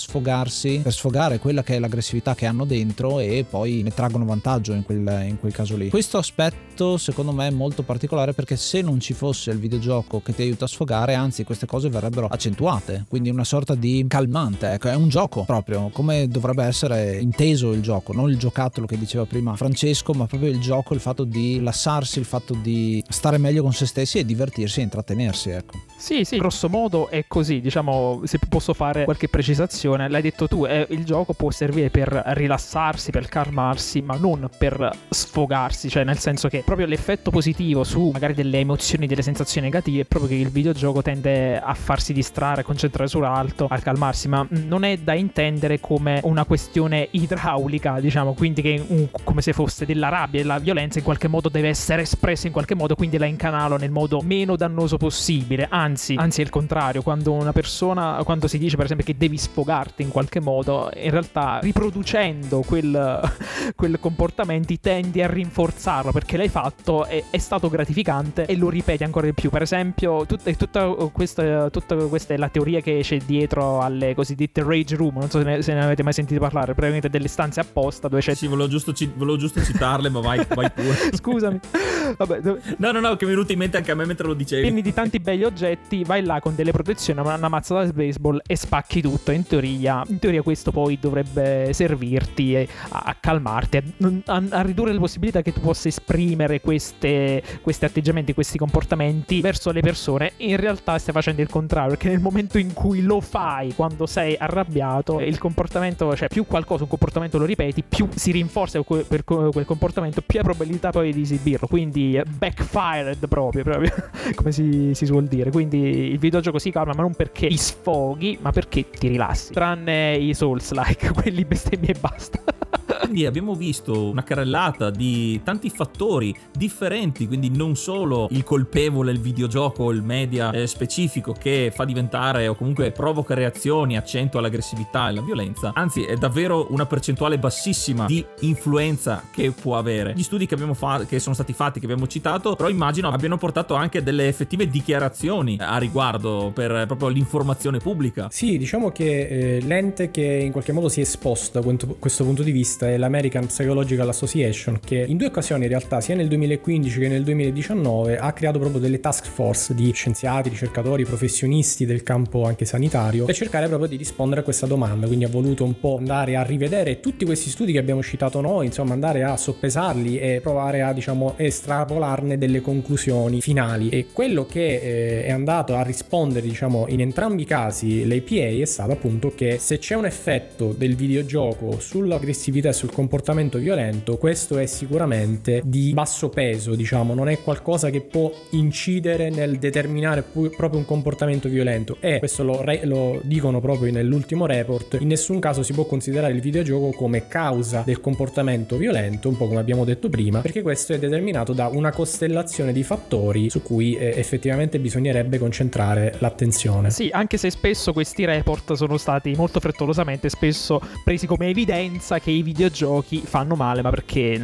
sfogare quella che è l'aggressività che hanno dentro, e poi ne traggono vantaggio in quel caso lì. Questo aspetto secondo me è molto particolare, perché se non ci fosse il videogioco che ti aiuta a sfogare, anzi queste cose verrebbero accentuate, quindi una sorta di calmante. È un gioco proprio come dovrebbe essere inteso il gioco, non il giocattolo che diceva prima Francesco, ma proprio il gioco, il fatto di rilassarsi, il fatto di stare meglio con se stessi e divertirsi e intrattenersi, Sì, grosso modo è così, diciamo. Se posso fare qualche precisazione, l'hai detto tu, il gioco può servire per rilassarsi, per calmarsi, ma non per sfogarsi, cioè nel senso che proprio l'effetto positivo su magari delle emozioni, delle sensazioni negative è proprio che il videogioco tende a farsi distrarre, a concentrare sull'alto, a calmarsi, ma non è da intendere come una questione idraulica, diciamo, quindi che come se fosse della rabbia e la violenza in qualche modo deve essere espressa in qualche modo, quindi la incanalo nel modo meno dannoso possibile. Anzi è il contrario. Quando si dice per esempio che devi sfogarti in qualche modo, in realtà riproducendo quel comportamento tendi a rinforzarlo, perché l'hai fatto, è stato gratificante e lo ripeti ancora di più. Per esempio tutta questa è la teoria che c'è dietro alle cosiddette rage room, non so se ne avete mai sentito parlare, praticamente delle stanze apposta dove c'è... Sì, volevo giusto citarle, ma vai pure. Scusami. Vabbè, no, che mi è venuto in mente anche a me mentre lo dicevi. Pieni di tanti begli oggetti, vai là con delle protezioni, una mazza da baseball e spacchi tutto. In teoria questo poi dovrebbe servirti a calmarti, a ridurre le possibilità che tu possa esprimere questi atteggiamenti, questi comportamenti verso le persone. In realtà stai facendo il contrario, perché nel momento in cui lo fai, quando sei arrabbiato, il comportamento, cioè più un comportamento lo ripeti, più si rinforza per quel comportamento, più hai probabilità poi di esibirlo. Quindi backfired proprio come si suol dire. Quindi il videogioco si calma, ma non perché ti sfoghi, ma perché ti rilassi. Tranne i Souls-like, quelli bestemmie e basta. Quindi abbiamo visto una carrellata di tanti fattori differenti, quindi non solo il colpevole, il videogioco, il media specifico che fa diventare o comunque provoca reazioni, accentua l'aggressività e la violenza, anzi è davvero una percentuale bassissima di influenza che può avere. Gli studi che abbiamo che sono stati fatti, che abbiamo citato, però immagino abbiano portato anche delle effettive dichiarazioni a riguardo per proprio l'informazione pubblica. Sì, diciamo che l'ente che in qualche modo si è esposto da questo punto di vista è l'American Psychological Association, che in 2 occasioni in realtà, sia nel 2015 che nel 2019, ha creato proprio delle task force di scienziati, ricercatori, professionisti del campo anche sanitario per cercare proprio di rispondere a questa domanda. Quindi ha voluto un po' andare a rivedere tutti questi studi che abbiamo citato noi, insomma andare a soppesarli e provare a, diciamo, estrapolarne delle conclusioni finali. E quello che è andato a rispondere, diciamo, in entrambi i casi l'APA è stato appunto che se c'è un effetto del videogioco sull'aggressività e sul comportamento violento, questo è sicuramente di basso peso, diciamo, non è qualcosa che può incidere nel determinare proprio un comportamento violento, e questo lo dicono proprio nell'ultimo report. In nessun caso si può considerare il videogioco come causa del comportamento violento, un po' come abbiamo detto prima, perché questo è determinato da una costellazione di fattori su cui effettivamente bisognerebbe concentrare l'attenzione. Sì, anche se spesso questi report sono stati molto frettolosamente spesso presi come evidenza che i videogiochi fanno male, ma perché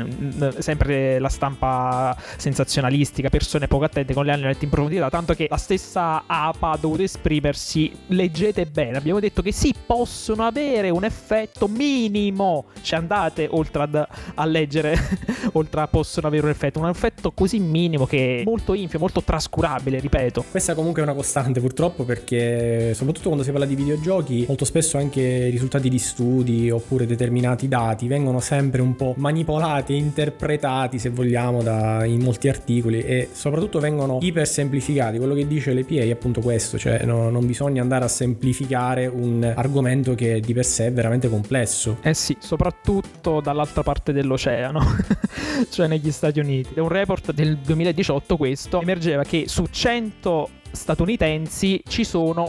sempre la stampa sensazionalistica, persone poco attente con le hanno lette in profondità, tanto che la stessa APA ha dovuto esprimersi: leggete bene, abbiamo detto che sì, possono avere un effetto minimo, cioè andate oltre a leggere oltre a possono avere un effetto così minimo che è molto infimo, molto trascurabile, ripeto. Questa comunque è una costante purtroppo, perché soprattutto quando si parla di videogiochi molto spesso anche risultati di studi oppure determinati dati vengono sempre un po' manipolati e interpretati, se vogliamo, in molti articoli, e soprattutto vengono ipersemplificati. Quello che dice l'EPA è appunto questo, cioè non bisogna andare a semplificare un argomento che di per sé è veramente complesso. Eh sì, soprattutto dall'altra parte dell'oceano cioè negli Stati Uniti. Da un report del 2018 questo emergeva che su 100 statunitensi ci sono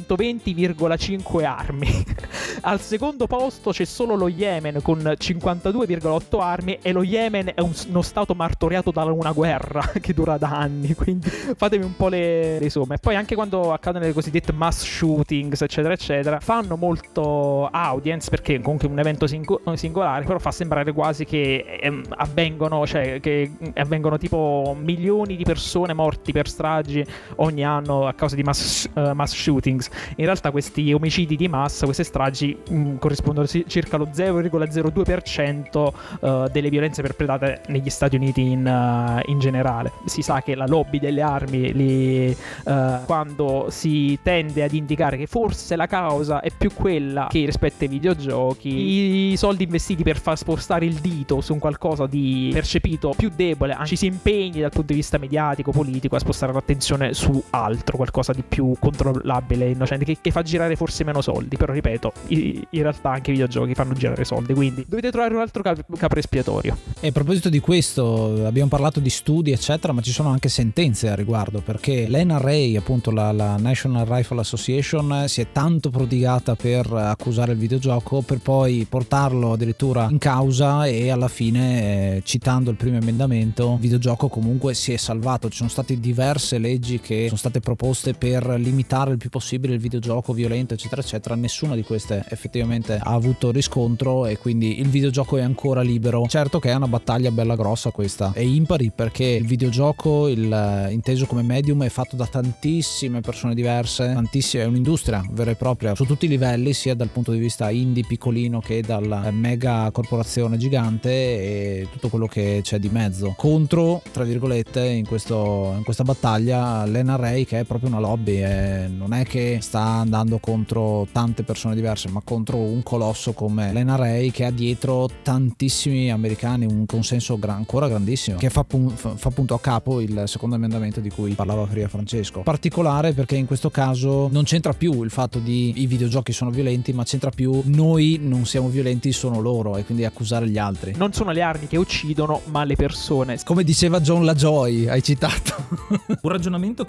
120,5 armi. Al secondo posto c'è solo lo Yemen con 52,8 armi, e lo Yemen è uno stato martoriato da una guerra che dura da anni, quindi fatemi un po' le somme. E poi anche quando accadono le cosiddette mass shootings eccetera eccetera, fanno molto audience, perché comunque è un evento singolare, però fa sembrare quasi che avvengono tipo milioni di persone morti per stragi ogni anno a causa di mass shootings. In realtà questi omicidi di massa, queste stragi corrispondono circa allo 0,02% delle violenze perpetrate negli Stati Uniti in generale. Si sa che la lobby delle armi quando si tende ad indicare che forse la causa è più quella che rispetto ai videogiochi, i soldi investiti per far spostare il dito su un qualcosa di percepito più debole, ci si impegni dal punto di vista mediatico, politico, a spostare l'attenzione su altro, qualcosa di più controllabile e innocente, che fa girare forse meno soldi. Però ripeto, in realtà anche i videogiochi fanno girare soldi, quindi dovete trovare un altro capro espiatorio. E a proposito di questo, abbiamo parlato di studi eccetera, ma ci sono anche sentenze a riguardo, perché l'NRA, appunto la National Rifle Association, si è tanto prodigata per accusare il videogioco, per poi portarlo addirittura in causa, e alla fine, citando il primo emendamento, il videogioco comunque si è salvato. Ci sono state diverse leggi che sono state proposte per limitare il più possibile il videogioco violento eccetera eccetera, nessuna di queste effettivamente ha avuto riscontro, e quindi il videogioco è ancora libero. Certo che è una battaglia bella grossa questa, è impari, perché il videogioco, inteso come medium, è fatto da tantissime persone diverse, tantissime, è un'industria vera e propria su tutti i livelli, sia dal punto di vista indie piccolino che dal mega corporazione gigante e tutto quello che c'è di mezzo. Contro, tra virgolette, in questa battaglia l'NRA, che è proprio una lobby, non è che sta andando contro tante persone diverse, ma contro un colosso come l'NRA, che ha dietro tantissimi americani, un consenso ancora grandissimo, che fa punto a capo il secondo emendamento di cui parlava prima Francesco. Particolare perché in questo caso non c'entra più il fatto di i videogiochi sono violenti, ma c'entra più noi non siamo violenti, sono loro, e quindi accusare gli altri. Non sono le armi che uccidono, ma le persone. Come diceva John LaJoy, hai citato. Un ragionamento che stavo facendo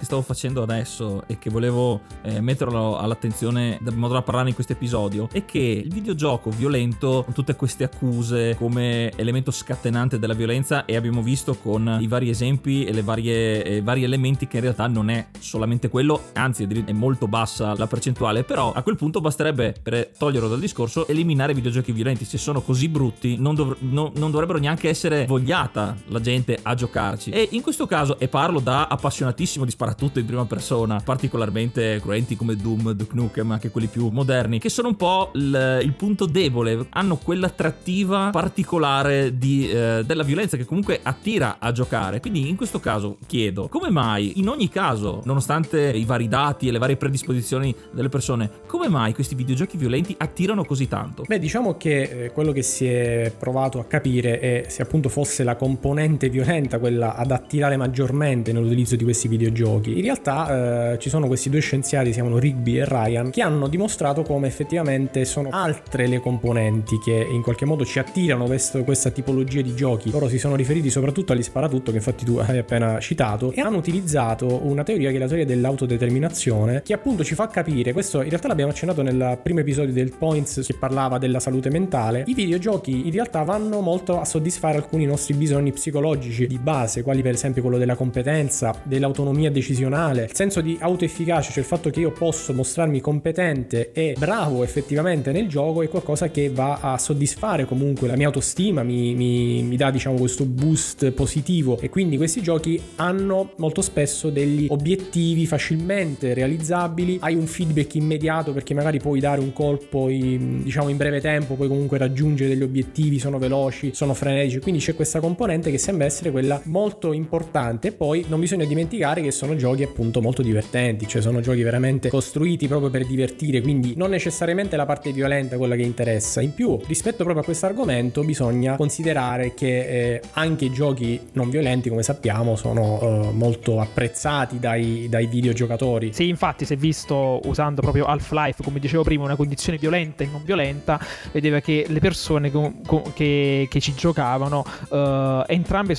facendo adesso e che volevo metterlo all'attenzione in modo da parlare in questo episodio è che il videogioco violento, con tutte queste accuse come elemento scatenante della violenza, e abbiamo visto con i vari esempi e vari elementi che in realtà non è solamente quello, anzi è molto bassa la percentuale, però a quel punto basterebbe, per toglierlo dal discorso, eliminare i videogiochi violenti. Se sono così brutti non dovrebbero neanche essere vogliata la gente a giocarci. E in questo caso, e parlo da appassionatissimo di sparatutto in prima persona, particolarmente cruenti come Doom, Duke Nukem, anche quelli più moderni, che sono un po' il punto debole, hanno quell'attrattiva particolare della violenza che comunque attira a giocare. Quindi in questo caso chiedo, come mai in ogni caso, nonostante i vari dati e le varie predisposizioni delle persone, come mai questi videogiochi violenti attirano così tanto? Beh, diciamo che quello che si è provato a capire è se appunto fosse la componente violenta quella ad attirare maggiormente nell'utilizzo di questi videogiochi. In realtà ci sono questi due scienziati, si chiamano Rigby e Ryan, che hanno dimostrato come effettivamente sono altre le componenti che in qualche modo ci attirano questa tipologia di giochi. Loro si sono riferiti soprattutto agli sparatutto, che infatti tu hai appena citato, e hanno utilizzato una teoria che è la teoria dell'autodeterminazione, che appunto ci fa capire, questo in realtà l'abbiamo accennato nel primo episodio del Points che parlava della salute mentale. I videogiochi in realtà vanno molto a soddisfare alcuni nostri bisogni psicologici di base, quali per esempio quello della competenza, dell'autonomia decisionale, il senso di autoefficacia, cioè il fatto che io posso mostrarmi competente e bravo effettivamente nel gioco, è qualcosa che va a soddisfare comunque la mia autostima, mi dà diciamo questo boost positivo. E quindi questi giochi hanno molto spesso degli obiettivi facilmente realizzabili, hai un feedback immediato perché magari puoi dare un colpo in breve tempo, puoi comunque raggiungere degli obiettivi, sono veloci, sono frenetici, quindi c'è questa componente che sembra essere quella molto importante. E poi non bisogna dimenticare che sono giochi appunto molto divertenti, cioè sono giochi veramente costruiti proprio per divertire, quindi non necessariamente la parte violenta è quella che interessa. In più, rispetto proprio a questo argomento, bisogna considerare che anche i giochi non violenti, come sappiamo, sono molto apprezzati dai videogiocatori. Sì, infatti si è visto, usando proprio Half-Life, come dicevo prima, una condizione violenta e non violenta, vedeva che le persone che ci giocavano, entrambe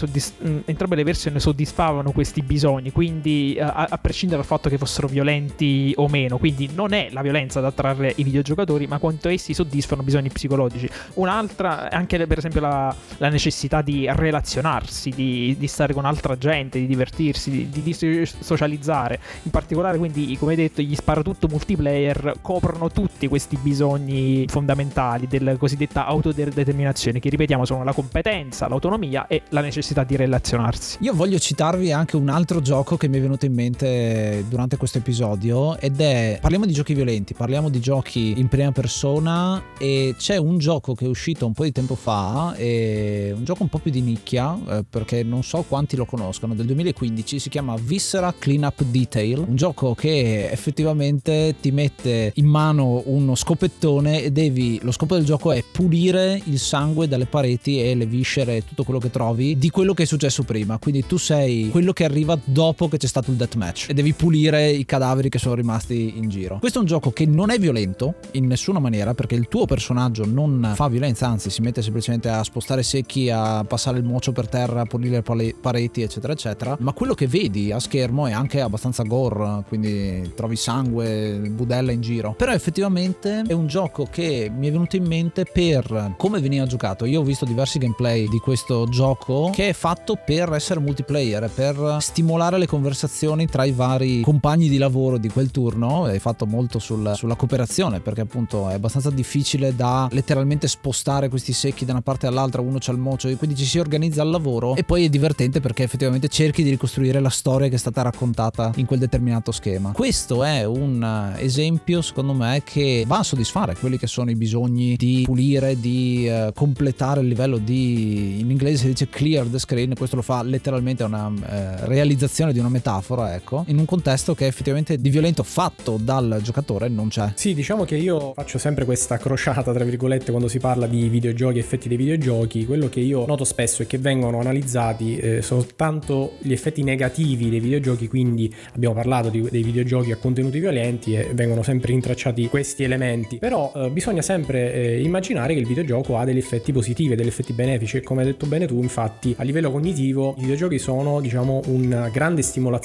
le versioni soddisfavano questi bisogni, quindi a prescindere dal fatto che fossero violenti o meno. Quindi non è la violenza ad attrarre i videogiocatori, ma quanto essi soddisfano bisogni psicologici. Un'altra è anche per esempio la necessità di relazionarsi, di stare con altra gente, di divertirsi, di socializzare. In particolare, quindi, come detto, gli sparatutto multiplayer coprono tutti questi bisogni fondamentali della cosiddetta autodeterminazione, che ripetiamo sono la competenza, l'autonomia e la necessità di relazionarsi. Io voglio citarvi anche un altro gioco che mi è venuto in mente durante questo episodio, ed è, parliamo di giochi violenti, parliamo di giochi in prima persona, e c'è un gioco che è uscito un po' di tempo fa, è un gioco un po' più di nicchia, perché non so quanti lo conoscono, del 2015, si chiama Viscera Cleanup Detail, un gioco che effettivamente ti mette in mano uno scopettone e lo scopo del gioco è pulire il sangue dalle pareti e le viscere e tutto quello che trovi di quello che è successo prima. Quindi tu sei quello che arriva dopo che c'è stato il deathmatch e devi pulire i cadaveri che sono rimasti in giro. Questo è un gioco che non è violento in nessuna maniera, perché il tuo personaggio non fa violenza, anzi si mette semplicemente a spostare secchi, a passare il mocio per terra, a pulire le pareti, eccetera eccetera. Ma quello che vedi a schermo è anche abbastanza gore, quindi trovi sangue, budella in giro. Però effettivamente è un gioco che mi è venuto in mente per come veniva giocato. Io ho visto diversi gameplay di questo gioco, che è fatto per essere multiplayer, per stimolare le conversazioni tra i vari compagni di lavoro di quel turno. È fatto molto sulla cooperazione, perché appunto è abbastanza difficile da letteralmente spostare questi secchi da una parte all'altra, uno c'ha il mocio, e quindi ci si organizza al lavoro. E poi è divertente perché effettivamente cerchi di ricostruire la storia che è stata raccontata in quel determinato schema. Questo è un esempio, secondo me, che va a soddisfare quelli che sono i bisogni di pulire, di completare il livello di, in inglese si dice clear the screen, questo lo fa letteralmente una realizzazione di una metafora, ecco, in un contesto che effettivamente di violento fatto dal giocatore non c'è. Sì, diciamo che io faccio sempre questa crociata tra virgolette quando si parla di videogiochi, effetti dei videogiochi. Quello che io noto spesso è che vengono analizzati soltanto gli effetti negativi dei videogiochi, quindi abbiamo parlato dei videogiochi a contenuti violenti e vengono sempre rintracciati questi elementi, però bisogna sempre immaginare che il videogioco ha degli effetti positivi, degli effetti benefici, e come hai detto bene tu, infatti a livello cognitivo i videogiochi sono, diciamo, una grande stimolazione per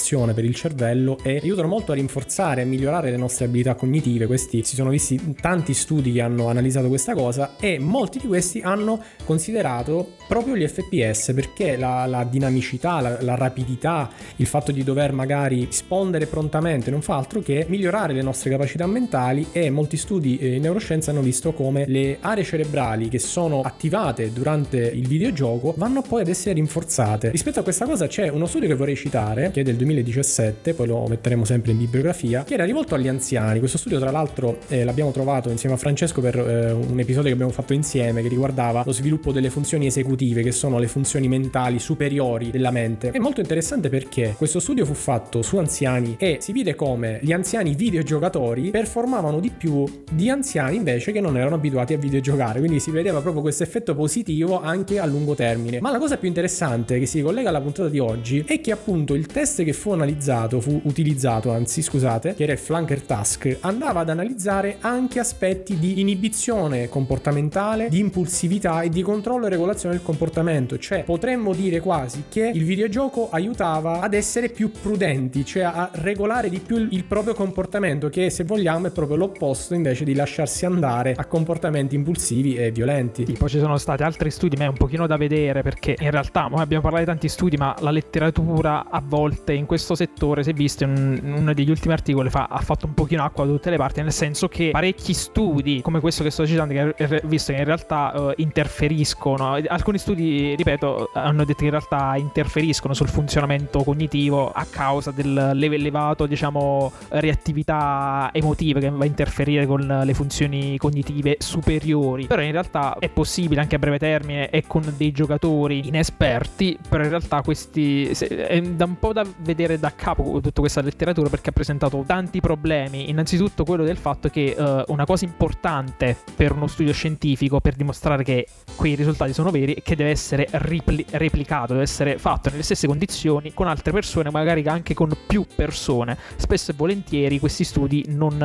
il cervello e aiutano molto a rinforzare e migliorare le nostre abilità cognitive. Questi si sono visti tanti studi che hanno analizzato questa cosa e molti di questi hanno considerato proprio gli FPS, perché la dinamicità, la rapidità, il fatto di dover magari rispondere prontamente non fa altro che migliorare le nostre capacità mentali, e molti studi in neuroscienza hanno visto come le aree cerebrali che sono attivate durante il videogioco vanno poi ad essere rinforzate. Rispetto a questa cosa c'è uno studio che vorrei citare, che è del 2017, poi lo metteremo sempre in bibliografia, che era rivolto agli anziani. Questo studio tra l'altro l'abbiamo trovato insieme a Francesco per un episodio che abbiamo fatto insieme, che riguardava lo sviluppo delle funzioni esecutive, che sono le funzioni mentali superiori della mente. È molto interessante perché questo studio fu fatto su anziani e si vide come gli anziani videogiocatori performavano di più di anziani invece che non erano abituati a videogiocare, quindi si vedeva proprio questo effetto positivo anche a lungo termine. Ma la cosa più interessante che si collega alla puntata di oggi è che appunto il test che fu utilizzato, che era il Flanker Task, andava ad analizzare anche aspetti di inibizione comportamentale, di impulsività e di controllo e regolazione del comportamento. Cioè potremmo dire quasi che il videogioco aiutava ad essere più prudenti, cioè a regolare di più il proprio comportamento, che se vogliamo è proprio l'opposto invece di lasciarsi andare a comportamenti impulsivi e violenti. Sì, poi ci sono stati altri studi, ma è un pochino da vedere, perché in realtà abbiamo parlato di tanti studi, ma la letteratura a volte in questo settore, si è visto in uno degli ultimi articoli, ha fatto un pochino acqua da tutte le parti, nel senso che parecchi studi come questo che sto citando, che visto che in realtà interferiscono, alcuni studi, ripeto, hanno detto che in realtà interferiscono sul funzionamento cognitivo a causa dell'elevato, diciamo, reattività emotiva che va a interferire con le funzioni cognitive superiori. Però in realtà è possibile anche a breve termine e con dei giocatori inesperti, però in realtà questi è da un po' da vedere da capo tutta questa letteratura, perché ha presentato tanti problemi. Innanzitutto quello del fatto che una cosa importante per uno studio scientifico, per dimostrare che quei risultati sono veri, è che deve essere replicato, deve essere fatto nelle stesse condizioni con altre persone, magari anche con più persone. Spesso e volentieri questi studi non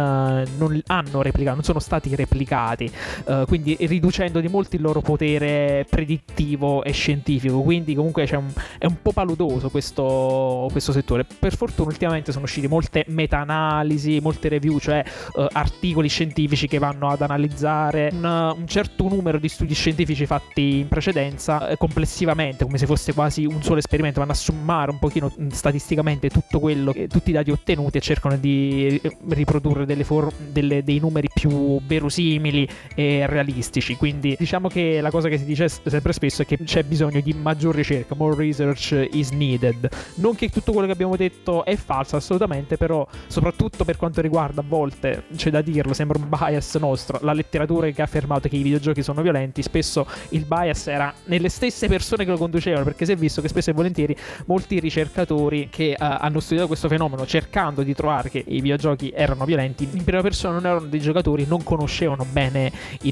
hanno replicato, non sono stati replicati, quindi riducendo di molto il loro potere predittivo e scientifico. Quindi comunque è un po' paludoso questo settore. Per fortuna ultimamente sono uscite molte meta-analisi, molte review, cioè articoli scientifici che vanno ad analizzare un certo numero di studi scientifici fatti in precedenza, complessivamente, come se fosse quasi un solo esperimento, vanno a sommare un pochino statisticamente tutti i dati ottenuti e cercano di riprodurre dei numeri più verosimili e realistici. Quindi diciamo che la cosa che si dice sempre spesso è che c'è bisogno di maggior ricerca, more research is needed. Non che tutto quello che abbiamo detto è falso, assolutamente, però soprattutto per quanto riguarda, a volte c'è da dirlo, sembra un bias nostro, la letteratura che ha affermato che i videogiochi sono violenti, spesso il bias era nelle stesse persone che lo conducevano, perché si è visto che spesso e volentieri molti ricercatori che hanno studiato questo fenomeno cercando di trovare che i videogiochi erano violenti, in prima persona non erano dei giocatori, non conoscevano bene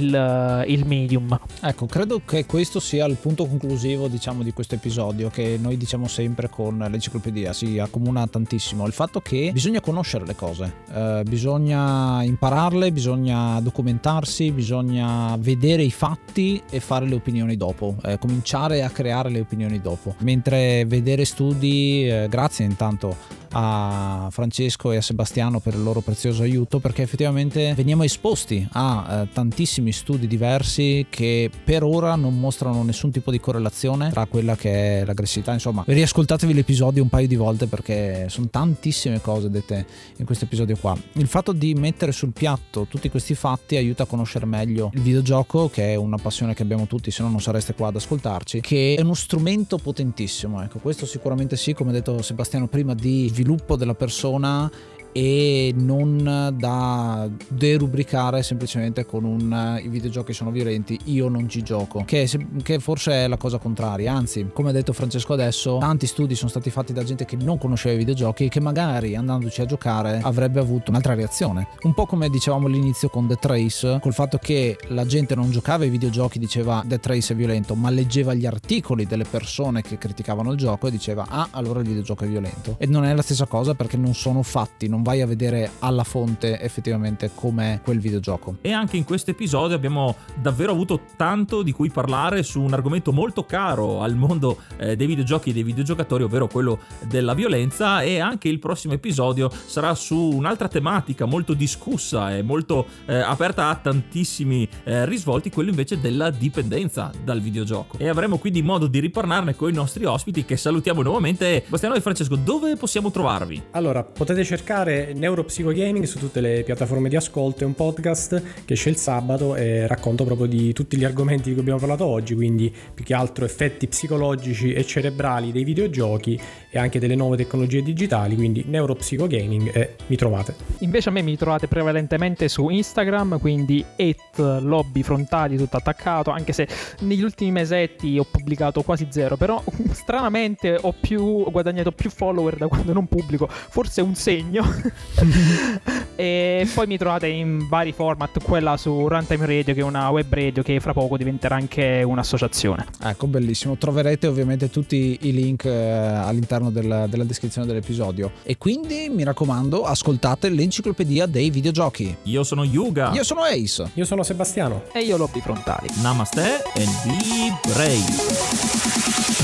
il medium. Ecco, credo che questo sia il punto conclusivo, diciamo, di questo episodio, che noi diciamo sempre con l'enciclopedia, si accomuna tantissimo il fatto che bisogna conoscere le cose, bisogna impararle, bisogna documentarsi, bisogna vedere i fatti e fare le opinioni dopo, cominciare a creare le opinioni dopo, mentre vedere studi, grazie intanto a Francesco e a Sebastiano per il loro prezioso aiuto, perché effettivamente veniamo esposti a tantissimi studi diversi che per ora non mostrano nessun tipo di correlazione tra quella che è l'aggressività. Insomma, riascoltatevi l'episodio un paio di volte, perché sono tantissime cose dette in questo episodio qua. Il fatto di mettere sul piatto tutti questi fatti aiuta a conoscere meglio il videogioco, che è una passione che abbiamo tutti, se no non sareste qua ad ascoltarci, che è uno strumento potentissimo. Ecco, questo sicuramente sì, come ha detto Sebastiano prima, di sviluppo della persona, e non da derubricare semplicemente con i videogiochi sono violenti, io non ci gioco, che forse è la cosa contraria. Anzi, come ha detto Francesco adesso, tanti studi sono stati fatti da gente che non conosceva i videogiochi e che magari andandoci a giocare avrebbe avuto un'altra reazione, un po' come dicevamo all'inizio con Death Race, col fatto che la gente non giocava ai videogiochi, diceva Death Race è violento, ma leggeva gli articoli delle persone che criticavano il gioco e diceva allora il videogioco è violento. E non è la stessa cosa, perché non sono fatti, non non vai a vedere alla fonte effettivamente com'è quel videogioco. E anche in questo episodio abbiamo davvero avuto tanto di cui parlare su un argomento molto caro al mondo dei videogiochi e dei videogiocatori, ovvero quello della violenza, e anche il prossimo episodio sarà su un'altra tematica molto discussa e molto aperta a tantissimi risvolti, quello invece della dipendenza dal videogioco, e avremo quindi modo di riparlarne con i nostri ospiti, che salutiamo nuovamente. Bastiano e Francesco, dove possiamo trovarvi? Allora, potete cercare Neuropsicogaming su tutte le piattaforme di ascolto. È un podcast che esce il sabato e racconto proprio di tutti gli argomenti di cui abbiamo parlato oggi, quindi più che altro effetti psicologici e cerebrali dei videogiochi e anche delle nuove tecnologie digitali, quindi Neuropsicogaming, e mi trovate. Invece a me mi trovate prevalentemente su Instagram, quindi @lobbyfrontali tutto attaccato, anche se negli ultimi mesetti ho pubblicato quasi zero, però stranamente ho guadagnato più follower da quando non pubblico, forse è un segno. E poi mi trovate in vari format, quella su Runtime Radio, che è una web radio che fra poco diventerà anche un'associazione. Ecco, bellissimo. Troverete ovviamente tutti i link all'interno della descrizione dell'episodio, e quindi mi raccomando, ascoltate l'enciclopedia dei videogiochi. Io sono Yuga. Io sono Ace. Io sono Sebastiano. E io Lobby Frontali. Namaste and be brave.